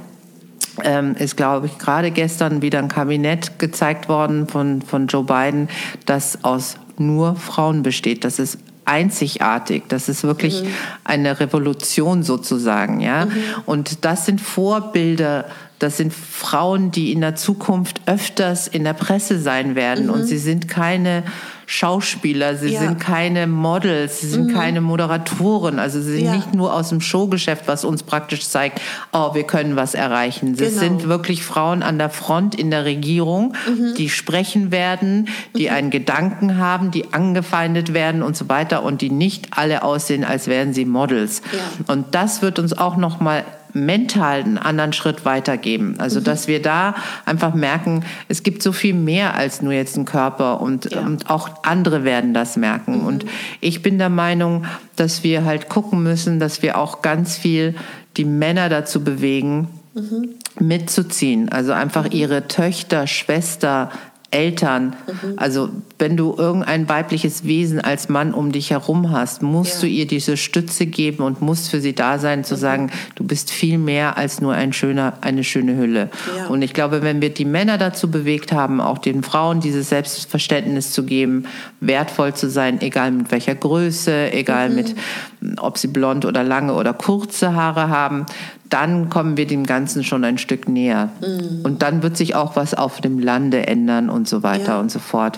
Speaker 2: ist, glaube ich, gerade gestern wieder ein Kabinett gezeigt worden von Joe Biden, das aus nur Frauen besteht. Das ist einzigartig. Das ist wirklich eine Revolution sozusagen, ja. Und das sind Vorbilder. Das sind Frauen, die in der Zukunft öfters in der Presse sein werden. Und sie sind keine Schauspieler, sie sind keine Models, sie sind keine Moderatoren. Also sie sind nicht nur aus dem Showgeschäft, was uns praktisch zeigt, oh, wir können was erreichen. Sie sind wirklich Frauen an der Front in der Regierung, die sprechen werden, die einen Gedanken haben, die angefeindet werden und so weiter und die nicht alle aussehen, als wären sie Models. Ja. Und das wird uns auch noch mal mental einen anderen Schritt weitergeben. Also, dass wir da einfach merken, es gibt so viel mehr als nur jetzt einen Körper und auch andere werden das merken. Und ich bin der Meinung, dass wir halt gucken müssen, dass wir auch ganz viel die Männer dazu bewegen, mitzuziehen. Also einfach ihre Töchter, Schwester, Eltern, also wenn du irgendein weibliches Wesen als Mann um dich herum hast, musst du ihr diese Stütze geben und musst für sie da sein, zu sagen, du bist viel mehr als nur eine schöne Hülle. Ja. Und ich glaube, wenn wir die Männer dazu bewegt haben, auch den Frauen dieses Selbstverständnis zu geben, wertvoll zu sein, egal mit welcher Größe, egal mit, ob sie blond oder lange oder kurze Haare haben, dann kommen wir dem Ganzen schon ein Stück näher. Und dann wird sich auch was auf dem Lande ändern und so weiter und so fort. Weil die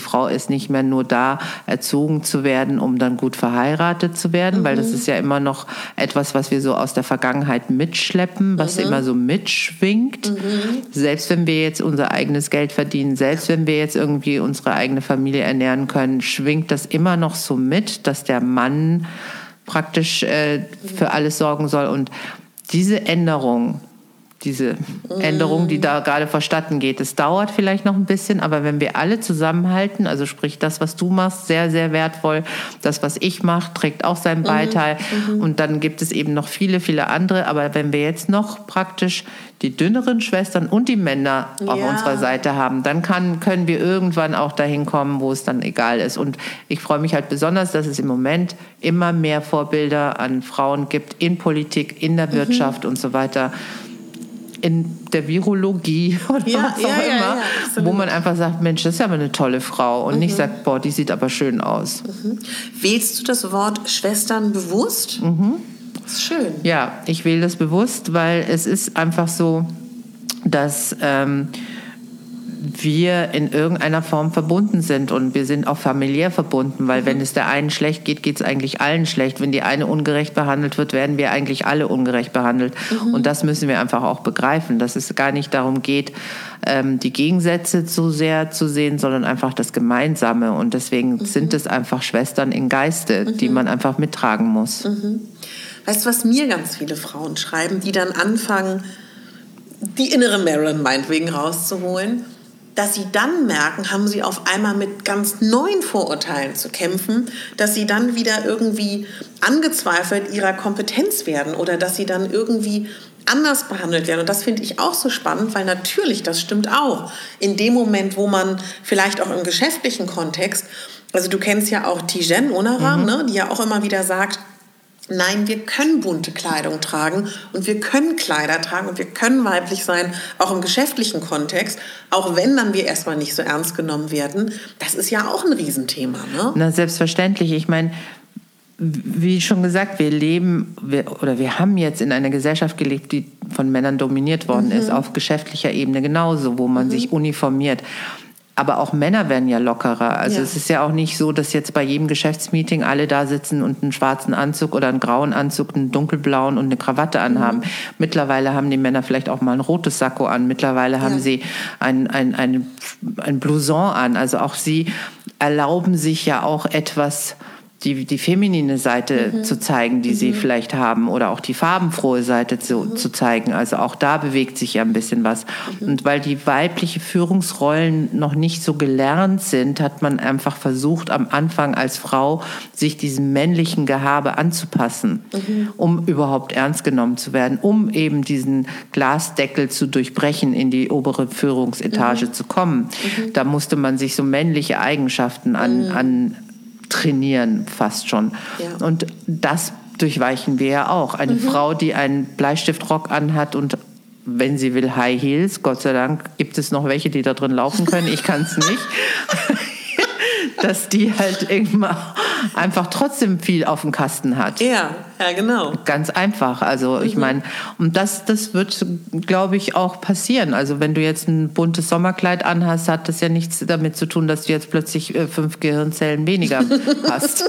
Speaker 2: Frau ist nicht mehr nur da, erzogen zu werden, um dann gut verheiratet zu werden, weil das ist ja immer noch etwas, was wir so aus der Vergangenheit mitschleppen, was immer so mitschwingt. Selbst wenn wir jetzt unser eigenes Geld verdienen, selbst wenn wir jetzt irgendwie unsere eigene Familie ernähren können, schwingt das immer noch so mit, dass der Mann praktisch für alles sorgen soll. Und diese Änderung, die da gerade vonstatten geht, es dauert vielleicht noch ein bisschen, aber wenn wir alle zusammenhalten, also sprich das, was du machst, sehr, sehr wertvoll, das, was ich mache, trägt auch seinen Beitrag und dann gibt es eben noch viele, viele andere, aber wenn wir jetzt noch praktisch die dünneren Schwestern und die Männer auf unserer Seite haben, dann können wir irgendwann auch dahin kommen, wo es dann egal ist. Und ich freue mich halt besonders, dass es im Moment immer mehr Vorbilder an Frauen gibt in Politik, in der Wirtschaft und so weiter, in der Virologie oder was auch immer, wo man einfach sagt, Mensch, das ist ja aber eine tolle Frau und nicht sagt, boah, die sieht aber schön aus.
Speaker 1: Wählst du das Wort Schwestern bewusst? Das ist schön.
Speaker 2: Ja, ich wähle das bewusst, weil es ist einfach so, dass wir in irgendeiner Form verbunden sind und wir sind auch familiär verbunden, weil wenn es der einen schlecht geht, geht es eigentlich allen schlecht. Wenn die eine ungerecht behandelt wird, werden wir eigentlich alle ungerecht behandelt. Und das müssen wir einfach auch begreifen, dass es gar nicht darum geht, die Gegensätze zu sehr zu sehen, sondern einfach das Gemeinsame. Und deswegen sind es einfach Schwestern im Geiste, die man einfach mittragen muss.
Speaker 1: Weißt du, was mir ganz viele Frauen schreiben, die dann anfangen, die innere Marilyn meinetwegen rauszuholen, dass sie dann merken, haben sie auf einmal mit ganz neuen Vorurteilen zu kämpfen, dass sie dann wieder irgendwie angezweifelt ihrer Kompetenz werden oder dass sie dann irgendwie anders behandelt werden. Und das finde ich auch so spannend, weil natürlich, das stimmt auch, in dem Moment, wo man vielleicht auch im geschäftlichen Kontext, also du kennst ja auch Tijen Onaran, ne, die ja auch immer wieder sagt, nein, wir können bunte Kleidung tragen und wir können Kleider tragen und wir können weiblich sein, auch im geschäftlichen Kontext, auch wenn dann wir erstmal nicht so ernst genommen werden. Das ist ja auch ein Riesenthema, ne?
Speaker 2: Na, selbstverständlich. Ich meine, wie schon gesagt, wir haben jetzt in einer Gesellschaft gelebt, die von Männern dominiert worden ist, auf geschäftlicher Ebene genauso, wo man sich uniformiert. Aber auch Männer werden ja lockerer. Also es ist ja auch nicht so, dass jetzt bei jedem Geschäftsmeeting alle da sitzen und einen schwarzen Anzug oder einen grauen Anzug, einen dunkelblauen und eine Krawatte anhaben. Mittlerweile haben die Männer vielleicht auch mal ein rotes Sakko an. Mittlerweile haben sie ein Blouson an. Also auch sie erlauben sich ja auch etwas, die feminine Seite zu zeigen, die sie vielleicht haben, oder auch die farbenfrohe Seite zu zeigen. Also auch da bewegt sich ja ein bisschen was. Und weil die weibliche Führungsrollen noch nicht so gelernt sind, hat man einfach versucht, am Anfang als Frau sich diesem männlichen Gehabe anzupassen, um überhaupt ernst genommen zu werden, um eben diesen Glasdeckel zu durchbrechen, in die obere Führungsetage zu kommen. Da musste man sich so männliche Eigenschaften an trainieren fast schon. Ja. Und das durchweichen wir ja auch. Eine Frau, die einen Bleistiftrock anhat und wenn sie will High Heels, Gott sei Dank gibt es noch welche, die da drin laufen können, ich kann es nicht, dass die halt irgendwann einfach trotzdem viel auf dem Kasten hat.
Speaker 1: Ja, genau.
Speaker 2: Ganz einfach. Also ich meine, und das wird, glaube ich, auch passieren. Also wenn du jetzt ein buntes Sommerkleid anhast, hat das ja nichts damit zu tun, dass du jetzt plötzlich 5 Gehirnzellen weniger hast.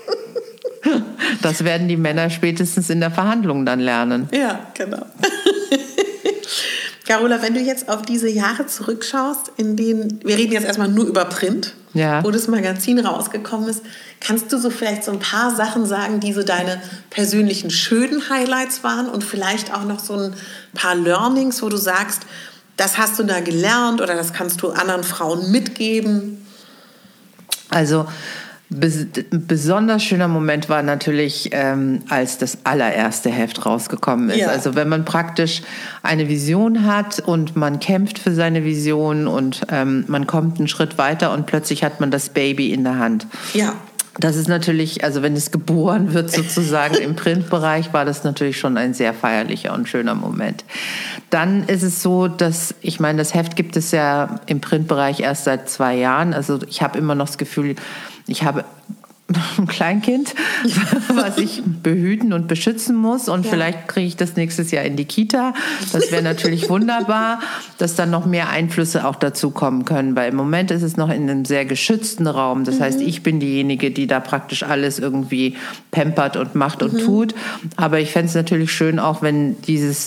Speaker 2: Das werden die Männer spätestens in der Verhandlung dann lernen.
Speaker 1: Ja, genau. Carola, wenn du jetzt auf diese Jahre zurückschaust, in denen, wir reden jetzt erstmal nur über Print, wo das Magazin rausgekommen ist, kannst du so vielleicht so ein paar Sachen sagen, die so deine persönlichen schönen Highlights waren und vielleicht auch noch so ein paar Learnings, wo du sagst, das hast du da gelernt oder das kannst du anderen Frauen mitgeben?
Speaker 2: Also ein besonders schöner Moment war natürlich, als das allererste Heft rausgekommen ist. Ja. Also wenn man praktisch eine Vision hat und man kämpft für seine Vision und man kommt einen Schritt weiter und plötzlich hat man das Baby in der Hand. Ja. Das ist natürlich, also wenn es geboren wird sozusagen im Printbereich, war das natürlich schon ein sehr feierlicher und schöner Moment. Dann ist es so, dass, ich meine, das Heft gibt es ja im Printbereich erst seit 2 Jahren. Also ich habe immer noch das Gefühl, ich habe ein Kleinkind, was ich behüten und beschützen muss. Und vielleicht kriege ich das nächstes Jahr in die Kita. Das wäre natürlich wunderbar, dass dann noch mehr Einflüsse auch dazu kommen können. Weil im Moment ist es noch in einem sehr geschützten Raum. Das heißt, ich bin diejenige, die da praktisch alles irgendwie pampert und macht und tut. Aber ich fände es natürlich schön, auch wenn dieses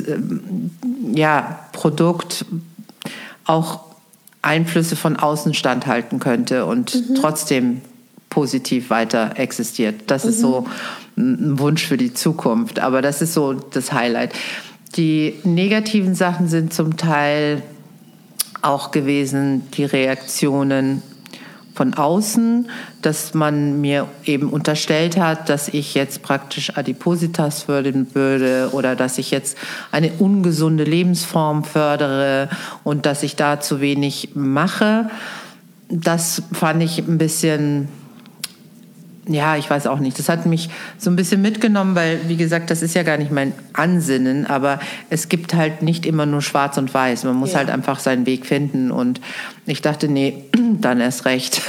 Speaker 2: Produkt auch Einflüsse von außen standhalten könnte und trotzdem positiv weiter existiert. Das ist so ein Wunsch für die Zukunft. Aber das ist so das Highlight. Die negativen Sachen sind zum Teil auch gewesen, die Reaktionen von außen, dass man mir eben unterstellt hat, dass ich jetzt praktisch Adipositas fördern würde oder dass ich jetzt eine ungesunde Lebensform fördere und dass ich da zu wenig mache. Das fand ich ein bisschen... Ja, ich weiß auch nicht. Das hat mich so ein bisschen mitgenommen, weil, wie gesagt, das ist ja gar nicht mein Ansinnen, aber es gibt halt nicht immer nur schwarz und weiß. Man muss halt einfach seinen Weg finden und ich dachte, nee, dann erst recht.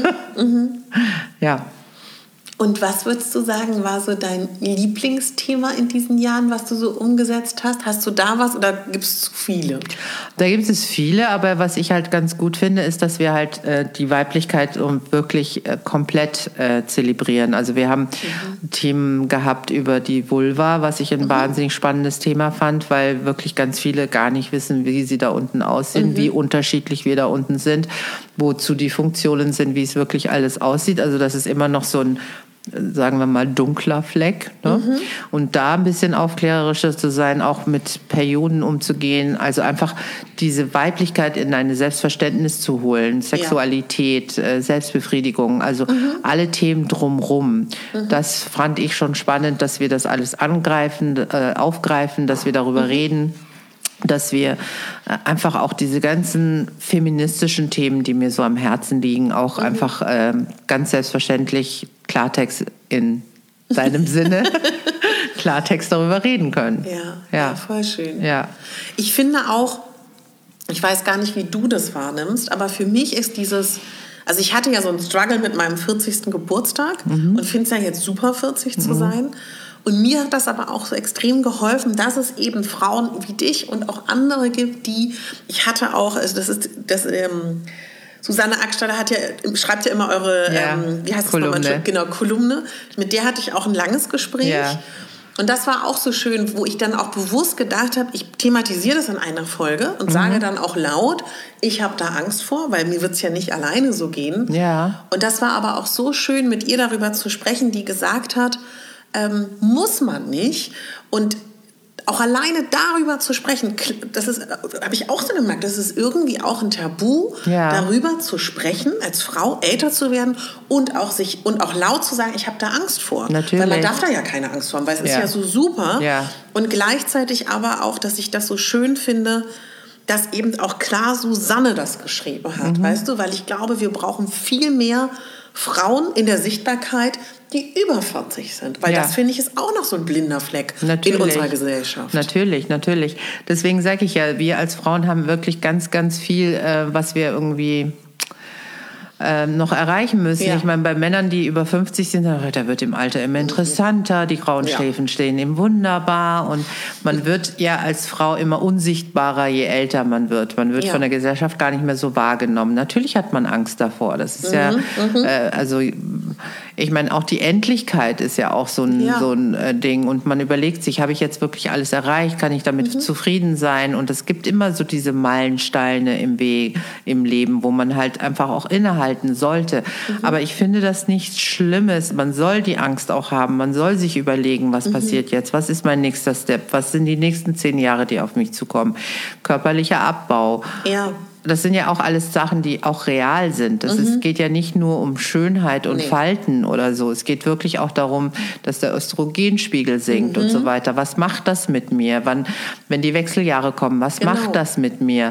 Speaker 2: Ja.
Speaker 1: Und was würdest du sagen, war so dein Lieblingsthema in diesen Jahren, was du so umgesetzt hast? Hast du da was oder gibt es zu viele?
Speaker 2: Da gibt es viele, aber was ich halt ganz gut finde, ist, dass wir halt die Weiblichkeit wirklich komplett zelebrieren. Also wir haben Themen gehabt über die Vulva, was ich ein wahnsinnig spannendes Thema fand, weil wirklich ganz viele gar nicht wissen, wie sie da unten aussehen, wie unterschiedlich wir da unten sind, wozu die Funktionen sind, wie es wirklich alles aussieht. Also das ist immer noch so ein, sagen wir mal, dunkler Fleck. Ne? Und da ein bisschen aufklärerischer zu sein, auch mit Perioden umzugehen. Also einfach diese Weiblichkeit in ein Selbstverständnis zu holen. Sexualität, Selbstbefriedigung, also alle Themen drumrum. Das fand ich schon spannend, dass wir das alles aufgreifen, dass wir darüber reden. Dass wir einfach auch diese ganzen feministischen Themen, die mir so am Herzen liegen, auch einfach ganz selbstverständlich Klartext in seinem Sinne, Klartext darüber reden können.
Speaker 1: Ja, voll schön.
Speaker 2: Ja.
Speaker 1: Ich finde auch, ich weiß gar nicht, wie du das wahrnimmst, aber für mich ist dieses... Also ich hatte ja so einen Struggle mit meinem 40. Geburtstag und finde es ja jetzt super, 40 zu sein. Und mir hat das aber auch so extrem geholfen, dass es eben Frauen wie dich und auch andere gibt, die, ich hatte auch, also Susanne Ackstader schreibt ja immer eure, wie heißt das nochmal? Genau, Kolumne. Mit der hatte ich auch ein langes Gespräch. Ja. Und das war auch so schön, wo ich dann auch bewusst gedacht habe, ich thematisiere das in einer Folge und sage dann auch laut, ich habe da Angst vor, weil mir wird es ja nicht alleine so gehen. Ja. Und das war aber auch so schön, mit ihr darüber zu sprechen, die gesagt hat, muss man nicht. Und auch alleine darüber zu sprechen, das ist, habe ich auch so gemerkt, das ist irgendwie auch ein Tabu, darüber zu sprechen, als Frau älter zu werden und auch laut zu sagen, ich habe da Angst vor. Natürlich. Weil man darf da ja keine Angst vor haben, weil es ist ja so super. Ja. Und gleichzeitig aber auch, dass ich das so schön finde, dass eben auch klar Susanne das geschrieben hat, weißt du? Weil ich glaube, wir brauchen viel mehr Frauen in der Sichtbarkeit, die über 40 sind. Weil das, finde ich, ist auch noch so ein blinder Fleck in unserer Gesellschaft.
Speaker 2: Natürlich. Deswegen sage ich ja, wir als Frauen haben wirklich ganz, ganz viel, was wir irgendwie noch erreichen müssen. Ja. Ich meine, bei Männern, die über 50 sind, da wird im Alter immer interessanter, die grauen Schläfen stehen ihm wunderbar und man wird ja als Frau immer unsichtbarer, je älter man wird. Man wird von der Gesellschaft gar nicht mehr so wahrgenommen. Natürlich hat man Angst davor. Das ist also ich meine, auch die Endlichkeit ist ja auch so ein Ding und man überlegt sich, habe ich jetzt wirklich alles erreicht? Kann ich damit zufrieden sein? Und es gibt immer so diese Meilensteine im Weg, im Leben, wo man halt einfach auch innehalten sollte. Aber ich finde das nichts Schlimmes. Man soll die Angst auch haben. Man soll sich überlegen, was passiert jetzt? Was ist mein nächster Step? Was sind die nächsten 10 Jahre, die auf mich zukommen? Körperlicher Abbau. Ja. Das sind ja auch alles Sachen, die auch real sind. Es geht ja nicht nur um Schönheit und Falten oder so. Es geht wirklich auch darum, dass der Östrogenspiegel sinkt und so weiter. Was macht das mit mir? Wenn die Wechseljahre kommen, was macht das mit mir?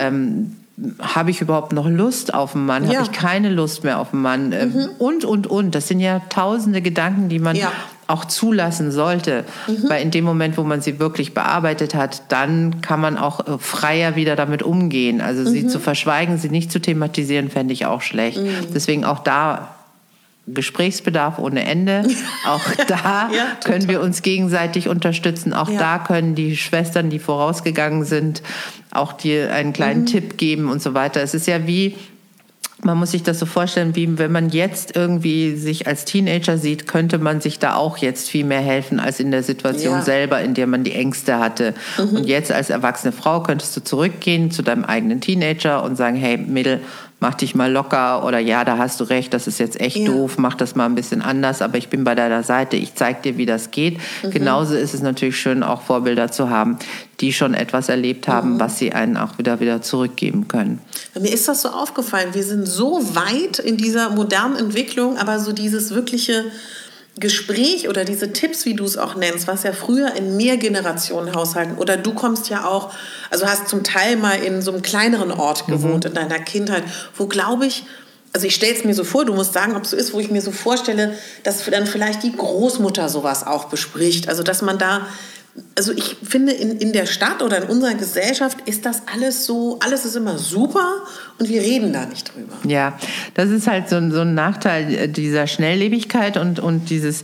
Speaker 2: Habe ich überhaupt noch Lust auf einen Mann? Habe ich keine Lust mehr auf einen Mann? Und. Das sind ja tausende Gedanken, die man auch zulassen sollte. Weil in dem Moment, wo man sie wirklich bearbeitet hat, dann kann man auch freier wieder damit umgehen. Also sie zu verschweigen, sie nicht zu thematisieren, fände ich auch schlecht. Deswegen auch da Gesprächsbedarf ohne Ende. Auch da können wir uns gegenseitig unterstützen. Auch da können die Schwestern, die vorausgegangen sind, auch dir einen kleinen Tipp geben und so weiter. Es ist ja wie, man muss sich das so vorstellen, wie wenn man jetzt irgendwie sich als Teenager sieht, könnte man sich da auch jetzt viel mehr helfen als in der Situation selber, in der man die Ängste hatte. Und jetzt als erwachsene Frau könntest du zurückgehen zu deinem eigenen Teenager und sagen, hey Mädel, mach dich mal locker oder ja, da hast du recht, das ist jetzt echt doof, mach das mal ein bisschen anders, aber ich bin bei deiner Seite, ich zeig dir, wie das geht. Genauso ist es natürlich schön, auch Vorbilder zu haben, die schon etwas erlebt haben, was sie einen auch wieder zurückgeben können.
Speaker 1: Mir ist das so aufgefallen, wir sind so weit in dieser modernen Entwicklung, aber so dieses wirkliche Gespräch oder diese Tipps, wie du es auch nennst, was ja früher in Mehrgenerationenhaushalten oder du kommst ja auch, also hast zum Teil mal in so einem kleineren Ort gewohnt in deiner Kindheit, wo glaube ich, also ich stelle es mir so vor, du musst sagen, ob es so ist, wo ich mir so vorstelle, dass dann vielleicht die Großmutter sowas auch bespricht, also dass man da, also ich finde, in der Stadt oder in unserer Gesellschaft ist das alles so, alles ist immer super und wir reden da nicht drüber.
Speaker 2: Ja, das ist halt so ein Nachteil dieser Schnelllebigkeit und dieses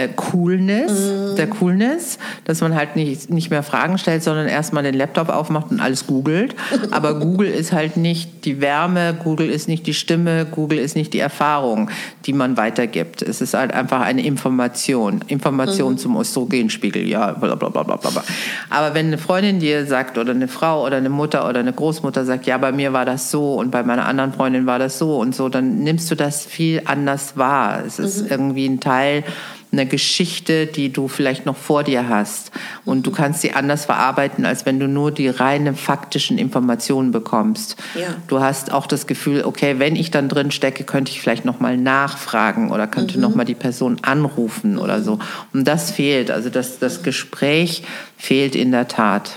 Speaker 2: Coolness, der Coolness, dass man halt nicht mehr Fragen stellt, sondern erstmal den Laptop aufmacht und alles googelt. Aber Google ist halt nicht die Wärme, Google ist nicht die Stimme, Google ist nicht die Erfahrung, die man weitergibt. Es ist halt einfach eine Information zum Östrogenspiegel, ja, blablabla. Aber wenn eine Freundin dir sagt oder eine Frau oder eine Mutter oder eine Großmutter sagt, ja, bei mir war das so und bei meiner anderen Freundin war das so und so, dann nimmst du das viel anders wahr. Es ist irgendwie ein Teil einer Geschichte, die du vielleicht noch vor dir hast. Und du kannst sie anders verarbeiten, als wenn du nur die reinen faktischen Informationen bekommst. Ja. Du hast auch das Gefühl, okay, wenn ich dann drin stecke, könnte ich vielleicht noch mal nachfragen oder könnte noch mal die Person anrufen oder so. Und das fehlt. Also das Gespräch fehlt in der Tat.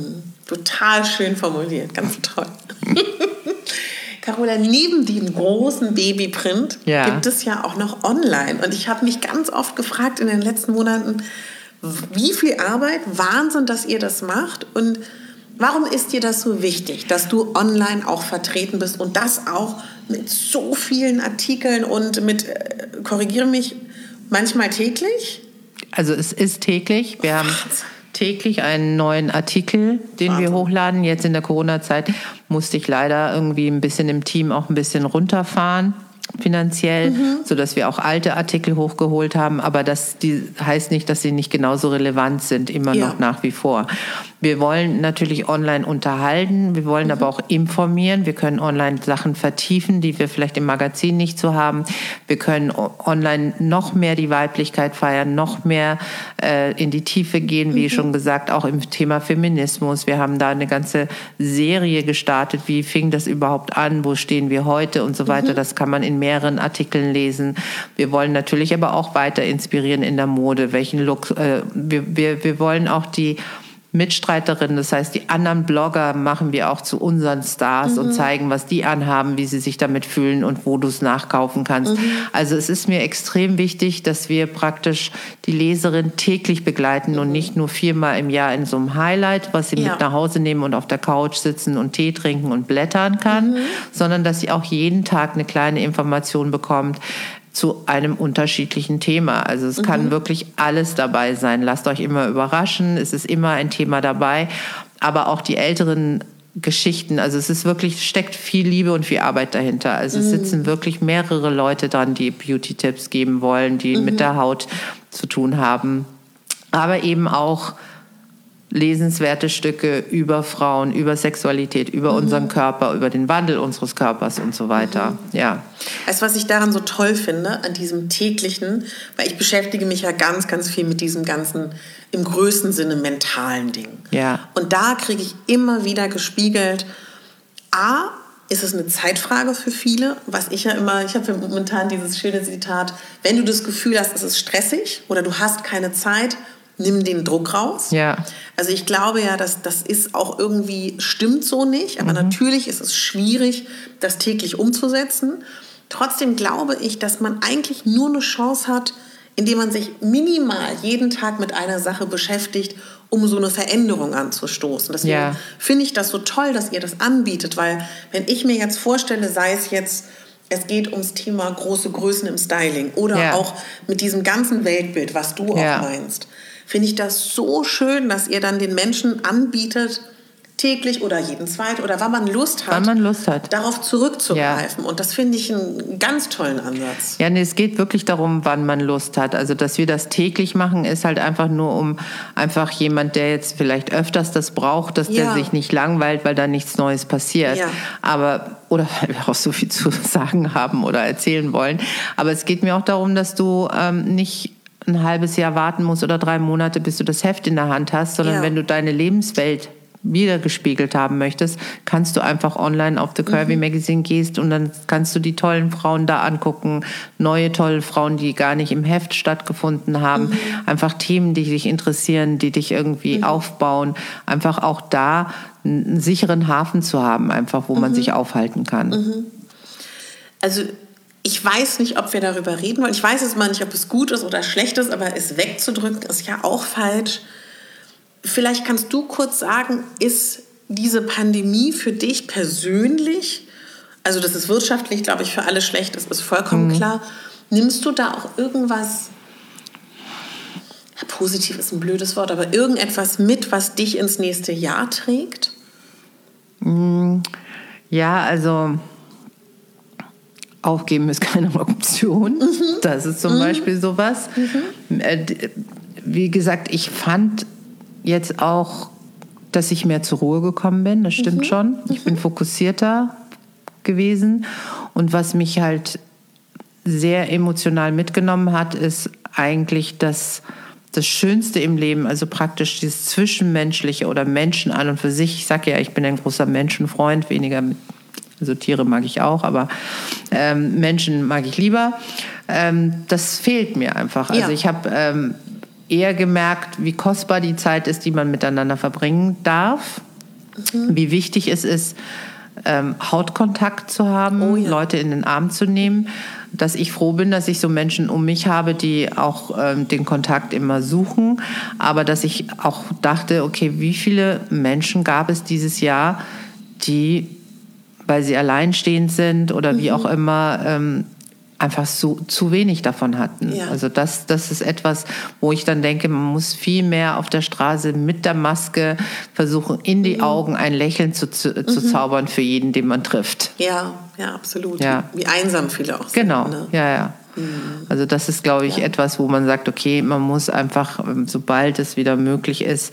Speaker 1: Total schön formuliert. Ganz toll. Carola, neben dem großen Babyprint gibt es ja auch noch online. Und ich habe mich ganz oft gefragt in den letzten Monaten, wie viel Arbeit, Wahnsinn, dass ihr das macht. Und warum ist dir das so wichtig, dass du online auch vertreten bist und das auch mit so vielen Artikeln und mit, korrigiere mich, manchmal täglich?
Speaker 2: Also es ist täglich. Wir haben täglich einen neuen Artikel, den wir hochladen. Jetzt in der Corona-Zeit musste ich leider irgendwie ein bisschen im Team auch ein bisschen runterfahren finanziell, sodass wir auch alte Artikel hochgeholt haben. Aber das heißt nicht, dass sie nicht genauso relevant sind, immer noch nach wie vor. Wir wollen natürlich online unterhalten, wir wollen aber auch informieren. Wir können online Sachen vertiefen, die wir vielleicht im Magazin nicht so haben. Wir können online noch mehr die Weiblichkeit feiern, noch mehr in die Tiefe gehen, wie schon gesagt, auch im Thema Feminismus. Wir haben da eine ganze Serie gestartet. Wie fing das überhaupt an? Wo stehen wir heute? Und so weiter. Das kann man in mehreren Artikeln lesen. Wir wollen natürlich aber auch weiter inspirieren in der Mode. Welchen Look? Wir wollen auch die Mitstreiterinnen, das heißt, die anderen Blogger machen wir auch zu unseren Stars und zeigen, was die anhaben, wie sie sich damit fühlen und wo du es nachkaufen kannst. Also es ist mir extrem wichtig, dass wir praktisch die Leserin täglich begleiten und nicht nur 4-mal im Jahr in so einem Highlight, was sie mit nach Hause nehmen und auf der Couch sitzen und Tee trinken und blättern kann, sondern dass sie auch jeden Tag eine kleine Information bekommt zu einem unterschiedlichen Thema. Also es kann wirklich alles dabei sein. Lasst euch immer überraschen. Es ist immer ein Thema dabei. Aber auch die älteren Geschichten, also es ist wirklich, steckt viel Liebe und viel Arbeit dahinter. Also es sitzen wirklich mehrere Leute dran, die Beauty-Tipps geben wollen, die mit der Haut zu tun haben. Aber eben auch lesenswerte Stücke über Frauen, über Sexualität, über unseren Körper, über den Wandel unseres Körpers und so weiter. Ja.
Speaker 1: Weißt du, was ich daran so toll finde, an diesem täglichen, weil ich beschäftige mich ja ganz, ganz viel mit diesem ganzen, im größten Sinne, mentalen Ding.
Speaker 2: Ja.
Speaker 1: Und da kriege ich immer wieder gespiegelt, ist es eine Zeitfrage für viele, was ich habe ja momentan dieses schöne Zitat, wenn du das Gefühl hast, es ist stressig oder du hast keine Zeit, nimm den Druck raus.
Speaker 2: Ja.
Speaker 1: Also ich glaube ja, dass das ist auch irgendwie, stimmt so nicht, aber natürlich ist es schwierig, das täglich umzusetzen. Trotzdem glaube ich, dass man eigentlich nur eine Chance hat, indem man sich minimal jeden Tag mit einer Sache beschäftigt, um so eine Veränderung anzustoßen. Deswegen finde ich das so toll, dass ihr das anbietet, weil wenn ich mir jetzt vorstelle, sei es jetzt es geht ums Thema große Größen im Styling oder auch mit diesem ganzen Weltbild, was du auch meinst, finde ich das so schön, dass ihr dann den Menschen anbietet, täglich oder jeden zweiten oder wann man Lust hat, darauf zurückzugreifen. Und das finde ich einen ganz tollen Ansatz.
Speaker 2: Ja, nee, es geht wirklich darum, wann man Lust hat. Also, dass wir das täglich machen, ist halt einfach nur, um einfach jemand, der jetzt vielleicht öfters das braucht, dass der sich nicht langweilt, weil da nichts Neues passiert. Ja. Oder weil wir auch so viel zu sagen haben oder erzählen wollen. Aber es geht mir auch darum, dass du nicht ein halbes Jahr warten musst oder 3 Monate, bis du das Heft in der Hand hast, sondern wenn du deine Lebenswelt wiedergespiegelt haben möchtest, kannst du einfach online auf The Curvy Magazine gehst und dann kannst du die tollen Frauen da angucken, neue tolle Frauen, die gar nicht im Heft stattgefunden haben, einfach Themen, die dich interessieren, die dich irgendwie aufbauen, einfach auch da einen sicheren Hafen zu haben, einfach wo man sich aufhalten kann.
Speaker 1: Also ich weiß nicht, ob wir darüber reden wollen. Ich weiß jetzt mal nicht, ob es gut ist oder schlecht ist, aber es wegzudrücken ist ja auch falsch. Vielleicht kannst du kurz sagen, ist diese Pandemie für dich persönlich, also dass es wirtschaftlich, glaube ich, für alle schlecht ist vollkommen klar. Nimmst du da auch irgendwas, positiv ist ein blödes Wort, aber irgendetwas mit, was dich ins nächste Jahr trägt?
Speaker 2: Ja, also aufgeben ist keine Option. Das ist zum Beispiel sowas. Wie gesagt, ich fand jetzt auch, dass ich mehr zur Ruhe gekommen bin, das stimmt schon. Ich bin fokussierter gewesen. Und was mich halt sehr emotional mitgenommen hat, ist eigentlich das Schönste im Leben, also praktisch dieses Zwischenmenschliche oder Menschen an und für sich. Ich sage ja, ich bin ein großer Menschenfreund, weniger mit, also Tiere mag ich auch, aber Menschen mag ich lieber. Das fehlt mir einfach. Also ich habe eher gemerkt, wie kostbar die Zeit ist, die man miteinander verbringen darf. Wie wichtig es ist, Hautkontakt zu haben, Leute in den Arm zu nehmen. Dass ich froh bin, dass ich so Menschen um mich habe, die auch den Kontakt immer suchen. Aber dass ich auch dachte, okay, wie viele Menschen gab es dieses Jahr, die, weil sie alleinstehend sind oder wie auch immer, einfach zu wenig davon hatten. Ja. Also das ist etwas, wo ich dann denke, man muss viel mehr auf der Straße mit der Maske versuchen, in die Augen ein Lächeln zu zaubern für jeden, den man trifft.
Speaker 1: Ja, absolut. Ja. Wie einsam viele auch sind.
Speaker 2: Genau,
Speaker 1: ne?
Speaker 2: ja. Also das ist, glaube ich, etwas, wo man sagt, okay, man muss einfach, sobald es wieder möglich ist,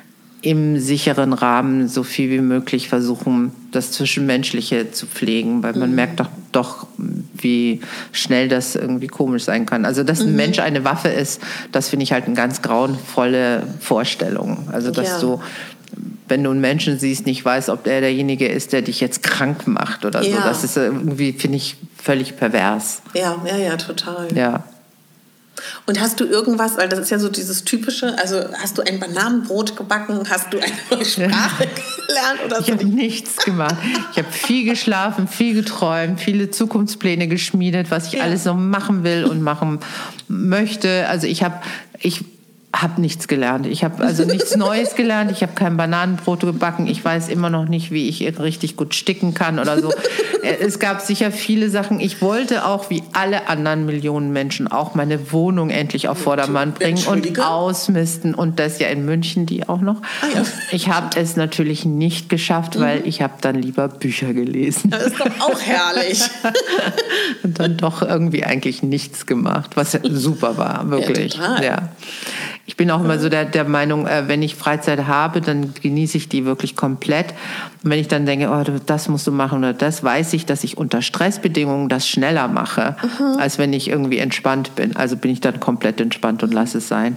Speaker 2: im sicheren Rahmen so viel wie möglich versuchen, das Zwischenmenschliche zu pflegen, weil man merkt doch, wie schnell das irgendwie komisch sein kann. Also, dass ein Mensch eine Waffe ist, das finde ich halt eine ganz grauenvolle Vorstellung. Also, dass du, wenn du einen Menschen siehst, nicht weißt, ob er derjenige ist, der dich jetzt krank macht oder so. Das ist irgendwie, finde ich, völlig pervers.
Speaker 1: Ja, total.
Speaker 2: Ja.
Speaker 1: Und hast du irgendwas, weil das ist ja so dieses typische, also hast du ein Bananenbrot gebacken, hast du eine neue Sprache gelernt oder so?
Speaker 2: Ich habe nichts gemacht. Ich habe viel geschlafen, viel geträumt, viele Zukunftspläne geschmiedet, was ich alles noch machen will und machen möchte. Also ich habe nichts gelernt. Ich habe also nichts Neues gelernt. Ich habe kein Bananenbrot gebacken. Ich weiß immer noch nicht, wie ich richtig gut sticken kann oder so. Es gab sicher viele Sachen. Ich wollte auch, wie alle anderen Millionen Menschen, auch meine Wohnung endlich auf Vordermann bringen und ausmisten. Und das ja in München, die auch noch. Ich habe es natürlich nicht geschafft, weil ich habe dann lieber Bücher gelesen.
Speaker 1: Das ist doch auch herrlich.
Speaker 2: Und dann doch irgendwie eigentlich nichts gemacht, was super war, wirklich.
Speaker 1: Ja, total.
Speaker 2: Ja. Ich bin auch immer so der Meinung, wenn ich Freizeit habe, dann genieße ich die wirklich komplett. Und wenn ich dann denke, oh, das musst du machen oder das, weiß ich, dass ich unter Stressbedingungen das schneller mache, als wenn ich irgendwie entspannt bin. Also bin ich dann komplett entspannt und lasse es sein.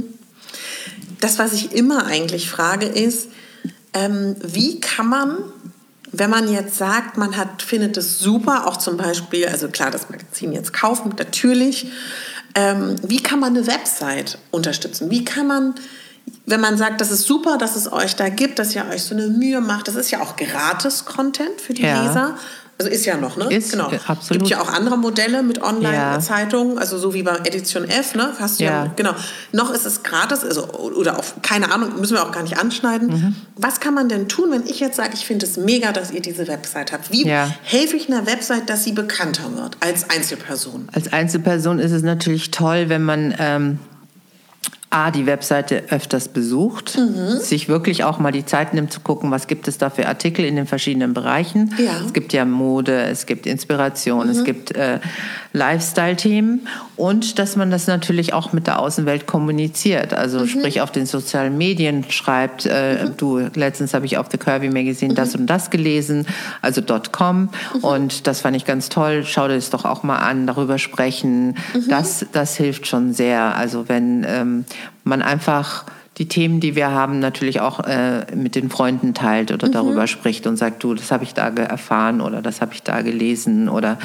Speaker 1: Das, was ich immer eigentlich frage, ist, wie kann man, wenn man jetzt sagt, man findet es super, auch zum Beispiel, also klar, das Magazin jetzt kaufen, natürlich, wie kann man eine Website unterstützen? Wie kann man, wenn man sagt, das ist super, dass es euch da gibt, dass ihr euch so eine Mühe macht, das ist ja auch gratis Content für die Leser. Also ist ja noch, ne?
Speaker 2: Ist,
Speaker 1: genau.
Speaker 2: Absolut.
Speaker 1: Gibt ja auch andere Modelle mit Online-Zeitungen, also so wie bei Edition F, ne? Hast du ja, genau. Noch ist es gratis, also, oder auch, keine Ahnung, müssen wir auch gar nicht anschneiden. Was kann man denn tun, wenn ich jetzt sage, ich finde es mega, dass ihr diese Website habt? Wie helfe ich einer Website, dass sie bekannter wird als Einzelperson?
Speaker 2: Als Einzelperson ist es natürlich toll, wenn man die Webseite öfters besucht, sich wirklich auch mal die Zeit nimmt zu gucken, was gibt es da für Artikel in den verschiedenen Bereichen.
Speaker 1: Ja.
Speaker 2: Es gibt ja Mode, es gibt Inspiration, es gibt Lifestyle-Themen und dass man das natürlich auch mit der Außenwelt kommuniziert. Also sprich auf den sozialen Medien schreibt, letztens habe ich auf The Curvy Magazine das und das gelesen, also .com und das fand ich ganz toll, schau dir das doch auch mal an, darüber sprechen. Das hilft schon sehr. Also wenn man einfach die Themen, die wir haben, natürlich auch mit den Freunden teilt oder darüber spricht und sagt, du, das habe ich da erfahren oder das habe ich da gelesen oder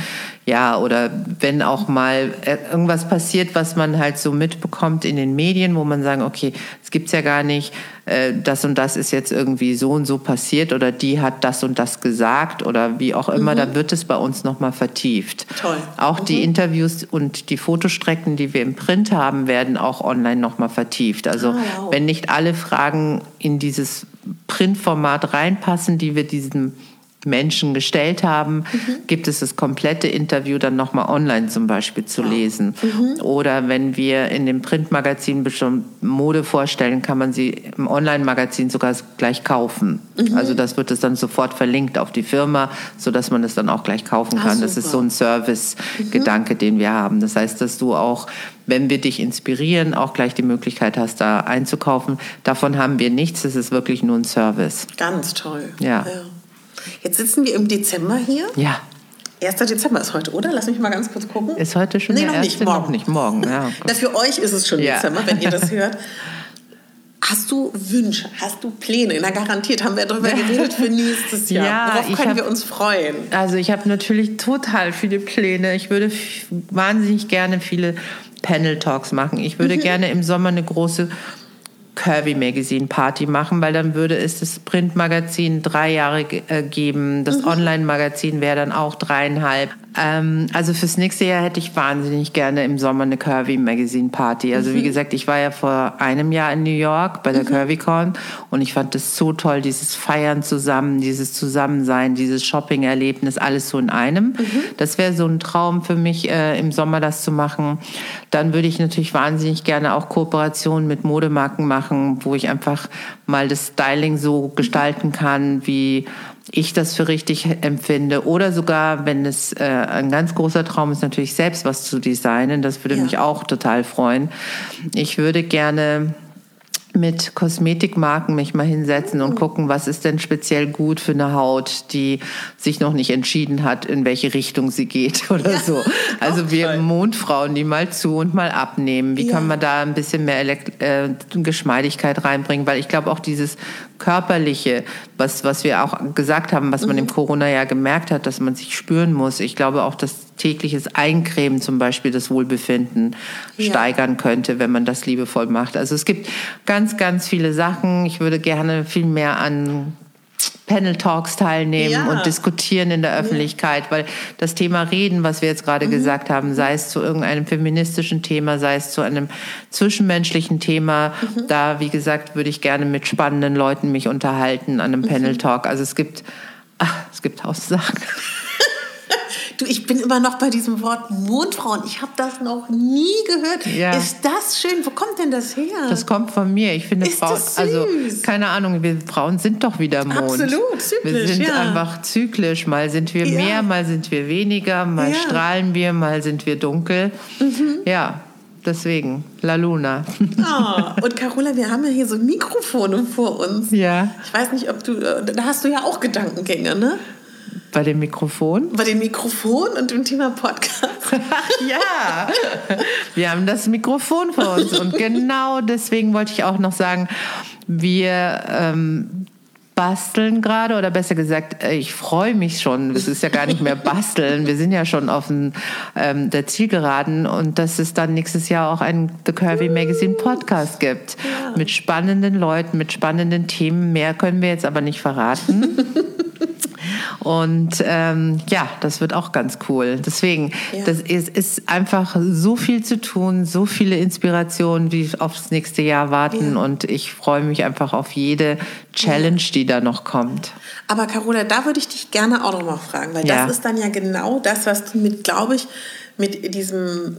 Speaker 2: wenn auch mal irgendwas passiert, was man halt so mitbekommt in den Medien, wo man sagen, okay, das gibt's ja gar nicht, das und das ist jetzt irgendwie so und so passiert oder die hat das und das gesagt oder wie auch immer, da wird es bei uns nochmal vertieft.
Speaker 1: Toll.
Speaker 2: Auch die Interviews und die Fotostrecken, die wir im Print haben, werden auch online nochmal vertieft. Also wenn nicht alle Fragen in dieses Printformat reinpassen, die wir diesem Menschen gestellt haben, gibt es das komplette Interview dann nochmal online zum Beispiel zu lesen. Oder wenn wir in dem Printmagazin bestimmt Mode vorstellen, kann man sie im Online-Magazin sogar gleich kaufen. Also das wird es dann sofort verlinkt auf die Firma, sodass man es dann auch gleich kaufen kann. Das ist so ein Service-Gedanke, den wir haben. Das heißt, dass du auch, wenn wir dich inspirieren, auch gleich die Möglichkeit hast, da einzukaufen. Davon haben wir nichts, das ist wirklich nur ein Service.
Speaker 1: Ganz toll.
Speaker 2: Ja.
Speaker 1: Jetzt sitzen wir im Dezember hier.
Speaker 2: Ja.
Speaker 1: 1. Dezember ist heute, oder? Lass mich mal ganz kurz gucken.
Speaker 2: Ist heute schon der 1.? Noch nicht, morgen. Ja,
Speaker 1: Na, für euch ist es schon Dezember, wenn ihr das hört. Hast du Wünsche? Hast du Pläne? Na, garantiert haben wir darüber geredet für nächstes Jahr.
Speaker 2: Ja,
Speaker 1: worauf können wir uns freuen?
Speaker 2: Also ich habe natürlich total viele Pläne. Ich würde wahnsinnig gerne viele Panel-Talks machen. Ich würde gerne im Sommer eine große Curvy Magazine Party machen, weil dann würde es das Printmagazin 3 Jahre geben. Das Online-Magazin wäre dann auch 3,5. Also fürs nächste Jahr hätte ich wahnsinnig gerne im Sommer eine Curvy Magazine Party. Also wie gesagt, ich war ja vor einem Jahr in New York bei der CurvyCon und ich fand das so toll, dieses Feiern zusammen, dieses Zusammensein, dieses Shopping-Erlebnis, alles so in einem. Das wäre so ein Traum für mich, im Sommer das zu machen. Dann würde ich natürlich wahnsinnig gerne auch Kooperationen mit Modemarken machen, wo ich einfach mal das Styling so gestalten kann, wie ich das für richtig empfinde. Oder sogar, wenn es ein ganz großer Traum ist, natürlich selbst was zu designen. Das würde mich auch total freuen. Ich würde gerne mit Kosmetikmarken mich mal hinsetzen und gucken, was ist denn speziell gut für eine Haut, die sich noch nicht entschieden hat, in welche Richtung sie geht oder so. Also wir Mondfrauen, die mal zu und mal abnehmen. Wie kann man da ein bisschen mehr Geschmeidigkeit reinbringen? Weil ich glaube auch dieses Körperliche, was wir auch gesagt haben, was man im Corona-Jahr gemerkt hat, dass man sich spüren muss. Ich glaube auch, dass tägliches Eincremen zum Beispiel das Wohlbefinden steigern könnte, wenn man das liebevoll macht. Also es gibt ganz, ganz viele Sachen. Ich würde gerne viel mehr an Panel-Talks teilnehmen und diskutieren in der Öffentlichkeit, weil das Thema Reden, was wir jetzt gerade gesagt haben, sei es zu irgendeinem feministischen Thema, sei es zu einem zwischenmenschlichen Thema, da, wie gesagt, würde ich gerne mit spannenden Leuten mich unterhalten an einem Panel-Talk. Also es gibt 1000 Sachen.
Speaker 1: Du, ich bin immer noch bei diesem Wort Mondfrauen. Ich habe das noch nie gehört. Ja. Ist das schön? Wo kommt denn das her?
Speaker 2: Das kommt von mir. Ich finde
Speaker 1: ist
Speaker 2: Frauen,
Speaker 1: das süß?
Speaker 2: Also keine Ahnung, wir Frauen sind doch wie der Mond.
Speaker 1: Absolut, zyklisch.
Speaker 2: Wir sind einfach zyklisch. Mal sind wir mehr, mal sind wir weniger, mal strahlen wir, mal sind wir dunkel. Ja. Deswegen, La Luna.
Speaker 1: Oh, und Carola, wir haben ja hier so Mikrofone vor uns.
Speaker 2: Ja.
Speaker 1: Ich weiß nicht, ob da hast du ja auch Gedankengänge, ne?
Speaker 2: Bei dem Mikrofon?
Speaker 1: Bei dem Mikrofon und dem Thema Podcast.
Speaker 2: Ja, wir haben das Mikrofon vor uns. Und genau deswegen wollte ich auch noch sagen, wir basteln gerade, oder besser gesagt, ich freue mich schon. Es ist ja gar nicht mehr basteln. Wir sind ja schon auf der Zielgeraden und dass es dann nächstes Jahr auch einen The Curvy Magazine Podcast gibt. Ja. Mit spannenden Leuten, mit spannenden Themen. Mehr können wir jetzt aber nicht verraten. Und das wird auch ganz cool. Deswegen, das ist einfach so viel zu tun, so viele Inspirationen, die aufs nächste Jahr warten. Und ich freue mich einfach auf jede Challenge, die da noch kommt.
Speaker 1: Aber Carola, da würde ich dich gerne auch noch mal fragen, weil das ist dann ja genau das, was du mit diesem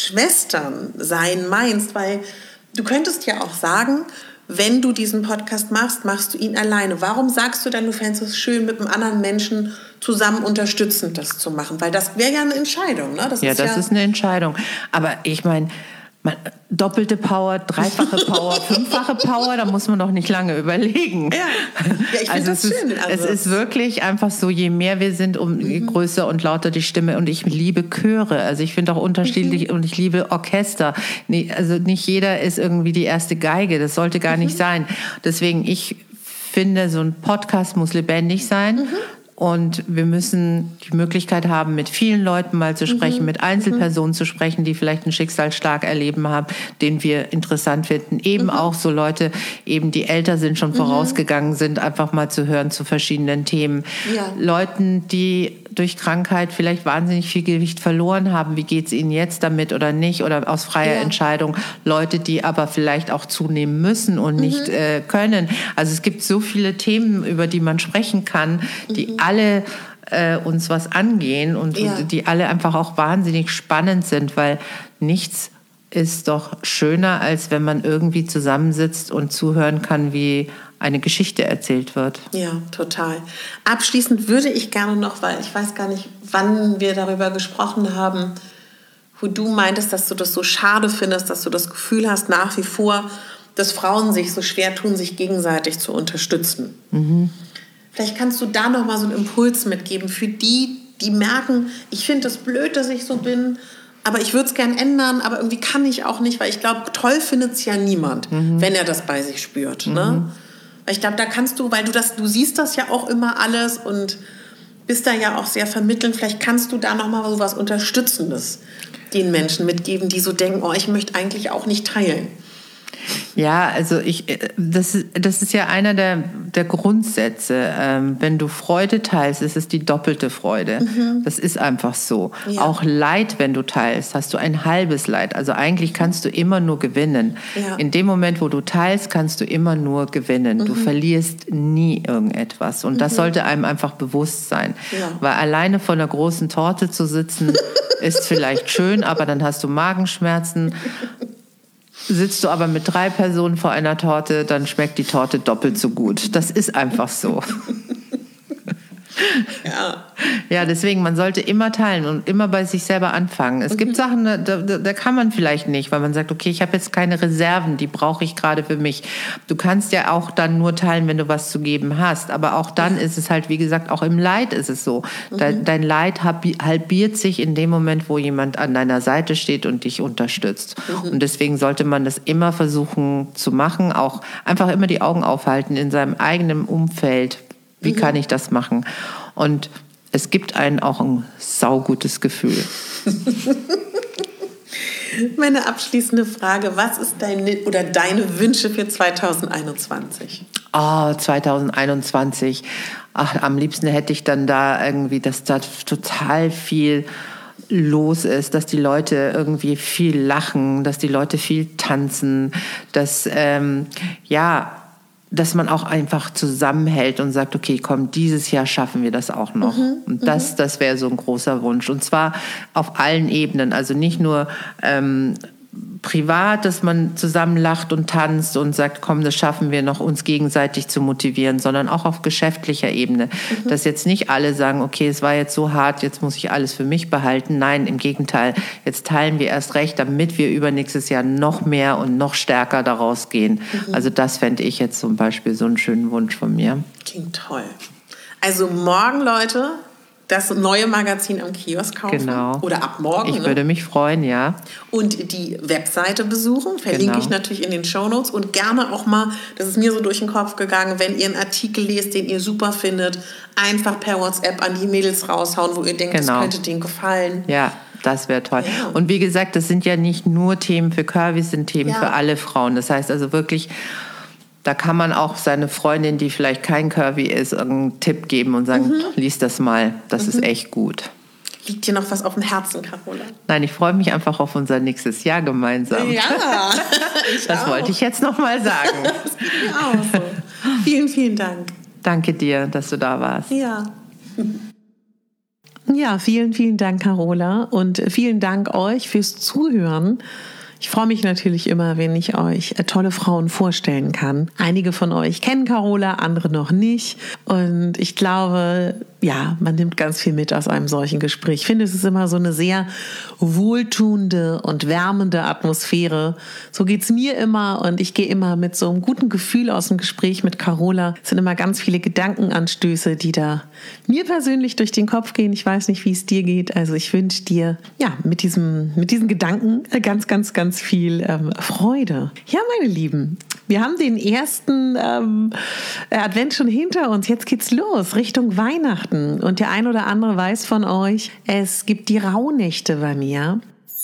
Speaker 1: Schwesternsein meinst, weil du könntest ja auch sagen, wenn du diesen Podcast machst, machst du ihn alleine. Warum sagst du dann, du fändest es schön, mit einem anderen Menschen zusammen unterstützend das zu machen? Weil das wäre ja eine Entscheidung, ne? Das ist
Speaker 2: eine Entscheidung. Aber ich meine, doppelte Power, dreifache Power, fünffache Power, da muss man doch nicht lange überlegen.
Speaker 1: Ja, ich finde das schön.
Speaker 2: Es ist wirklich einfach so, je mehr wir sind, je größer und lauter die Stimme. Und ich liebe Chöre, also ich finde auch unterschiedlich und ich liebe Orchester. Also nicht jeder ist irgendwie die erste Geige, das sollte gar nicht sein. Deswegen, ich finde, so ein Podcast muss lebendig sein. Und wir müssen die Möglichkeit haben, mit vielen Leuten mal zu sprechen, mit Einzelpersonen zu sprechen, die vielleicht einen Schicksalsschlag erleben haben, den wir interessant finden. Eben auch so Leute, eben die älter sind, schon vorausgegangen sind, einfach mal zu hören zu verschiedenen Themen. Ja. Leuten, die durch Krankheit vielleicht wahnsinnig viel Gewicht verloren haben. Wie geht's ihnen jetzt damit oder nicht? Oder aus freier Entscheidung. Leute, die aber vielleicht auch zunehmen müssen und nicht können. Also es gibt so viele Themen, über die man sprechen kann, die alle uns was angehen und die alle einfach auch wahnsinnig spannend sind, weil nichts ist doch schöner, als wenn man irgendwie zusammensitzt und zuhören kann, wie eine Geschichte erzählt wird.
Speaker 1: Ja, total. Abschließend würde ich gerne noch, weil ich weiß gar nicht, wann wir darüber gesprochen haben, wo du meintest, dass du das so schade findest, dass du das Gefühl hast, nach wie vor, dass Frauen sich so schwer tun, sich gegenseitig zu unterstützen. Vielleicht kannst du da noch mal so einen Impuls mitgeben für die, die merken, ich finde es blöd, dass ich so bin, aber ich würde es gern ändern, aber irgendwie kann ich auch nicht, weil ich glaube, toll findet es ja niemand, wenn er das bei sich spürt. Ne? Ich glaube, da kannst du, weil du siehst das ja auch immer alles und bist da ja auch sehr vermittelnd, vielleicht kannst du da nochmal so was Unterstützendes den Menschen mitgeben, die so denken, oh, ich möchte eigentlich auch nicht teilen.
Speaker 2: Ja, also das ist ja einer der Grundsätze. Wenn du Freude teilst, ist es die doppelte Freude. Das ist einfach so. Ja. Auch Leid, wenn du teilst, hast du ein halbes Leid. Also eigentlich kannst du immer nur gewinnen. Ja. In dem Moment, wo du teilst, kannst du immer nur gewinnen. Du verlierst nie irgendetwas. Und das sollte einem einfach bewusst sein. Ja. Weil alleine vor einer großen Torte zu sitzen, ist vielleicht schön, aber dann hast du Magenschmerzen. Sitzt du aber mit 3 Personen vor einer Torte, dann schmeckt die Torte doppelt so gut. Das ist einfach so. Ja, deswegen, man sollte immer teilen und immer bei sich selber anfangen. Es gibt Sachen, da kann man vielleicht nicht, weil man sagt, okay, ich habe jetzt keine Reserven, die brauche ich gerade für mich. Du kannst ja auch dann nur teilen, wenn du was zu geben hast. Aber auch dann ist es halt, wie gesagt, auch im Leid ist es so. Dein Leid halbiert sich in dem Moment, wo jemand an deiner Seite steht und dich unterstützt. Und deswegen sollte man das immer versuchen zu machen, auch einfach immer die Augen aufhalten in seinem eigenen Umfeld. Wie kann ich das machen? Und es gibt einen auch ein saugutes Gefühl.
Speaker 1: Meine abschließende Frage, was ist deine Wünsche für 2021?
Speaker 2: 2021. Am liebsten hätte ich dann da irgendwie, dass da total viel los ist, dass die Leute irgendwie viel lachen, dass die Leute viel tanzen, dass man auch einfach zusammenhält und sagt, okay, komm, dieses Jahr schaffen wir das auch noch. Und das wäre so ein großer Wunsch. Und zwar auf allen Ebenen, also nicht nur privat, dass man zusammen lacht und tanzt und sagt, komm, das schaffen wir noch, uns gegenseitig zu motivieren, sondern auch auf geschäftlicher Ebene. Dass jetzt nicht alle sagen, okay, es war jetzt so hart, jetzt muss ich alles für mich behalten. Nein, im Gegenteil, jetzt teilen wir erst recht, damit wir übernächstes Jahr noch mehr und noch stärker daraus gehen. Also das fände ich jetzt zum Beispiel so einen schönen Wunsch von mir.
Speaker 1: Klingt toll. Also morgen, Leute, das neue Magazin am Kiosk kaufen.
Speaker 2: Genau.
Speaker 1: Oder ab morgen.
Speaker 2: Ich würde mich freuen, ja.
Speaker 1: Und die Webseite besuchen, verlinke ich natürlich in den Shownotes. Und gerne auch mal, das ist mir so durch den Kopf gegangen, wenn ihr einen Artikel lest, den ihr super findet, einfach per WhatsApp an die Mädels raushauen, wo ihr denkt, das könnte denen gefallen.
Speaker 2: Ja, das wäre toll. Ja. Und wie gesagt, das sind ja nicht nur Themen für Curvys, das sind Themen für alle Frauen. Das heißt also wirklich, da kann man auch seine Freundin, die vielleicht kein Curvy ist, einen Tipp geben und sagen, lies das mal, das ist echt gut.
Speaker 1: Liegt dir noch was auf dem Herzen, Carola?
Speaker 2: Nein, ich freue mich einfach auf unser nächstes Jahr gemeinsam.
Speaker 1: Ja,
Speaker 2: das wollte ich jetzt noch mal sagen.
Speaker 1: Das geht mir auch so. Vielen, vielen Dank.
Speaker 2: Danke dir, dass du da warst.
Speaker 1: Ja. Ja, vielen, vielen Dank, Carola. Und vielen Dank euch fürs Zuhören. Ich freue mich natürlich immer, wenn ich euch tolle Frauen vorstellen kann. Einige von euch kennen Carola, andere noch nicht. Und ich glaube, ja, man nimmt ganz viel mit aus einem solchen Gespräch. Ich finde, es ist immer so eine sehr wohltuende und wärmende Atmosphäre. So geht's mir immer und ich gehe immer mit so einem guten Gefühl aus dem Gespräch mit Carola. Es sind immer ganz viele Gedankenanstöße, die da mir persönlich durch den Kopf gehen. Ich weiß nicht, wie es dir geht. Also ich wünsche dir ja mit diesen Gedanken ganz, ganz, ganz viel Freude. Ja, meine Lieben, wir haben den ersten Advent schon hinter uns. Jetzt geht's los Richtung Weihnachten. Und der ein oder andere weiß von euch, es gibt die Rauhnächte bei mir.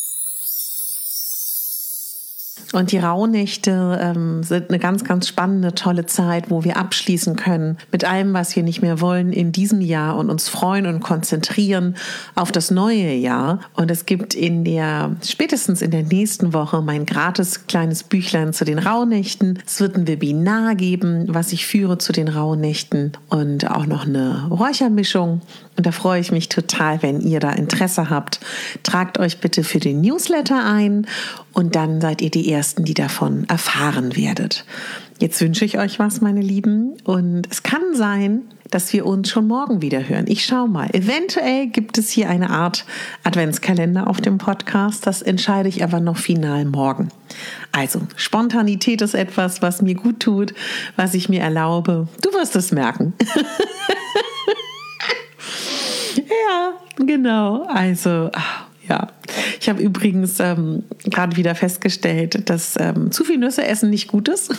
Speaker 1: Und die Rauhnächte sind eine ganz, ganz spannende, tolle Zeit, wo wir abschließen können mit allem, was wir nicht mehr wollen in diesem Jahr und uns freuen und konzentrieren auf das neue Jahr. Und es gibt spätestens in der nächsten Woche mein gratis kleines Büchlein zu den Rauhnächten. Es wird ein Webinar geben, was ich führe zu den Rauhnächten und auch noch eine Räuchermischung. Und da freue ich mich total, wenn ihr da Interesse habt. Tragt euch bitte für den Newsletter ein und dann seid ihr die Ersten, die davon erfahren werdet. Jetzt wünsche ich euch was, meine Lieben. Und es kann sein, dass wir uns schon morgen wieder hören. Ich schau mal. Eventuell gibt es hier eine Art Adventskalender auf dem Podcast. Das entscheide ich aber noch final morgen. Also, Spontanität ist etwas, was mir gut tut, was ich mir erlaube. Du wirst es merken. Ja, genau. Also, ja. Ich habe übrigens gerade wieder festgestellt, dass zu viel Nüsse essen nicht gut ist.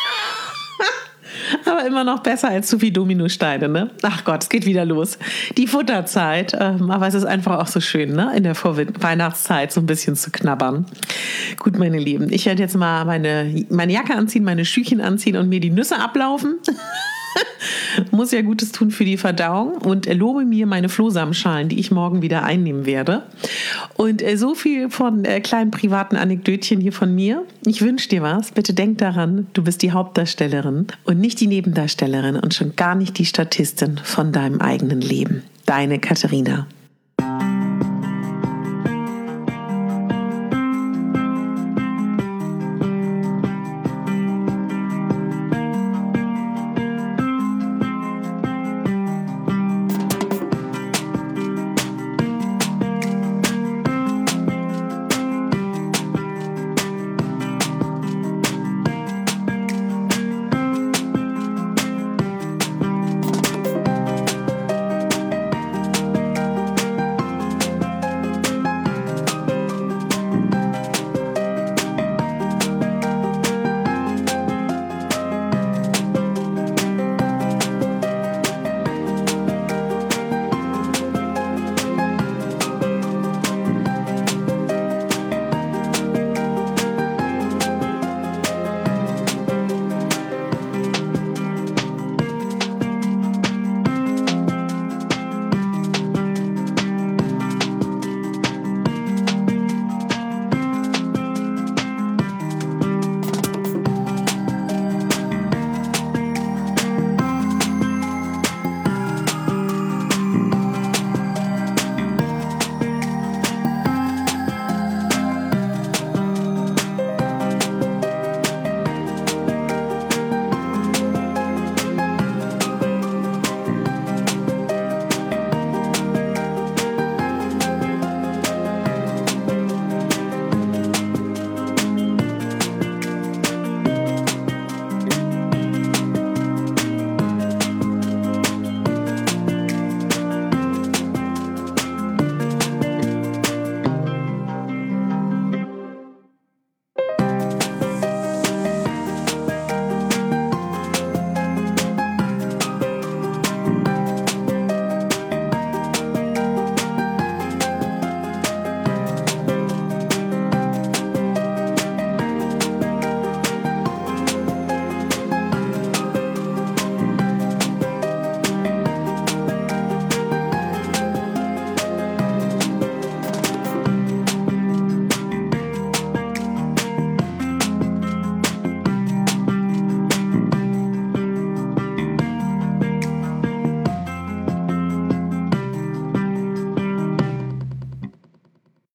Speaker 1: Aber immer noch besser als zu viel Dominosteine, ne? Ach Gott, es geht wieder los. Die Futterzeit. Aber es ist einfach auch so schön, ne? In der Vorweihnachtszeit so ein bisschen zu knabbern. Gut, meine Lieben, ich werde jetzt mal meine Jacke anziehen, meine Schüchen anziehen und mir die Nüsse ablaufen. Muss ja Gutes tun für die Verdauung und erlobe mir meine Flohsamenschalen, die ich morgen wieder einnehmen werde. Und so viel von kleinen privaten Anekdötchen hier von mir. Ich wünsche dir was. Bitte denk daran, du bist die Hauptdarstellerin und nicht die Nebendarstellerin und schon gar nicht die Statistin von deinem eigenen Leben. Deine Katharina.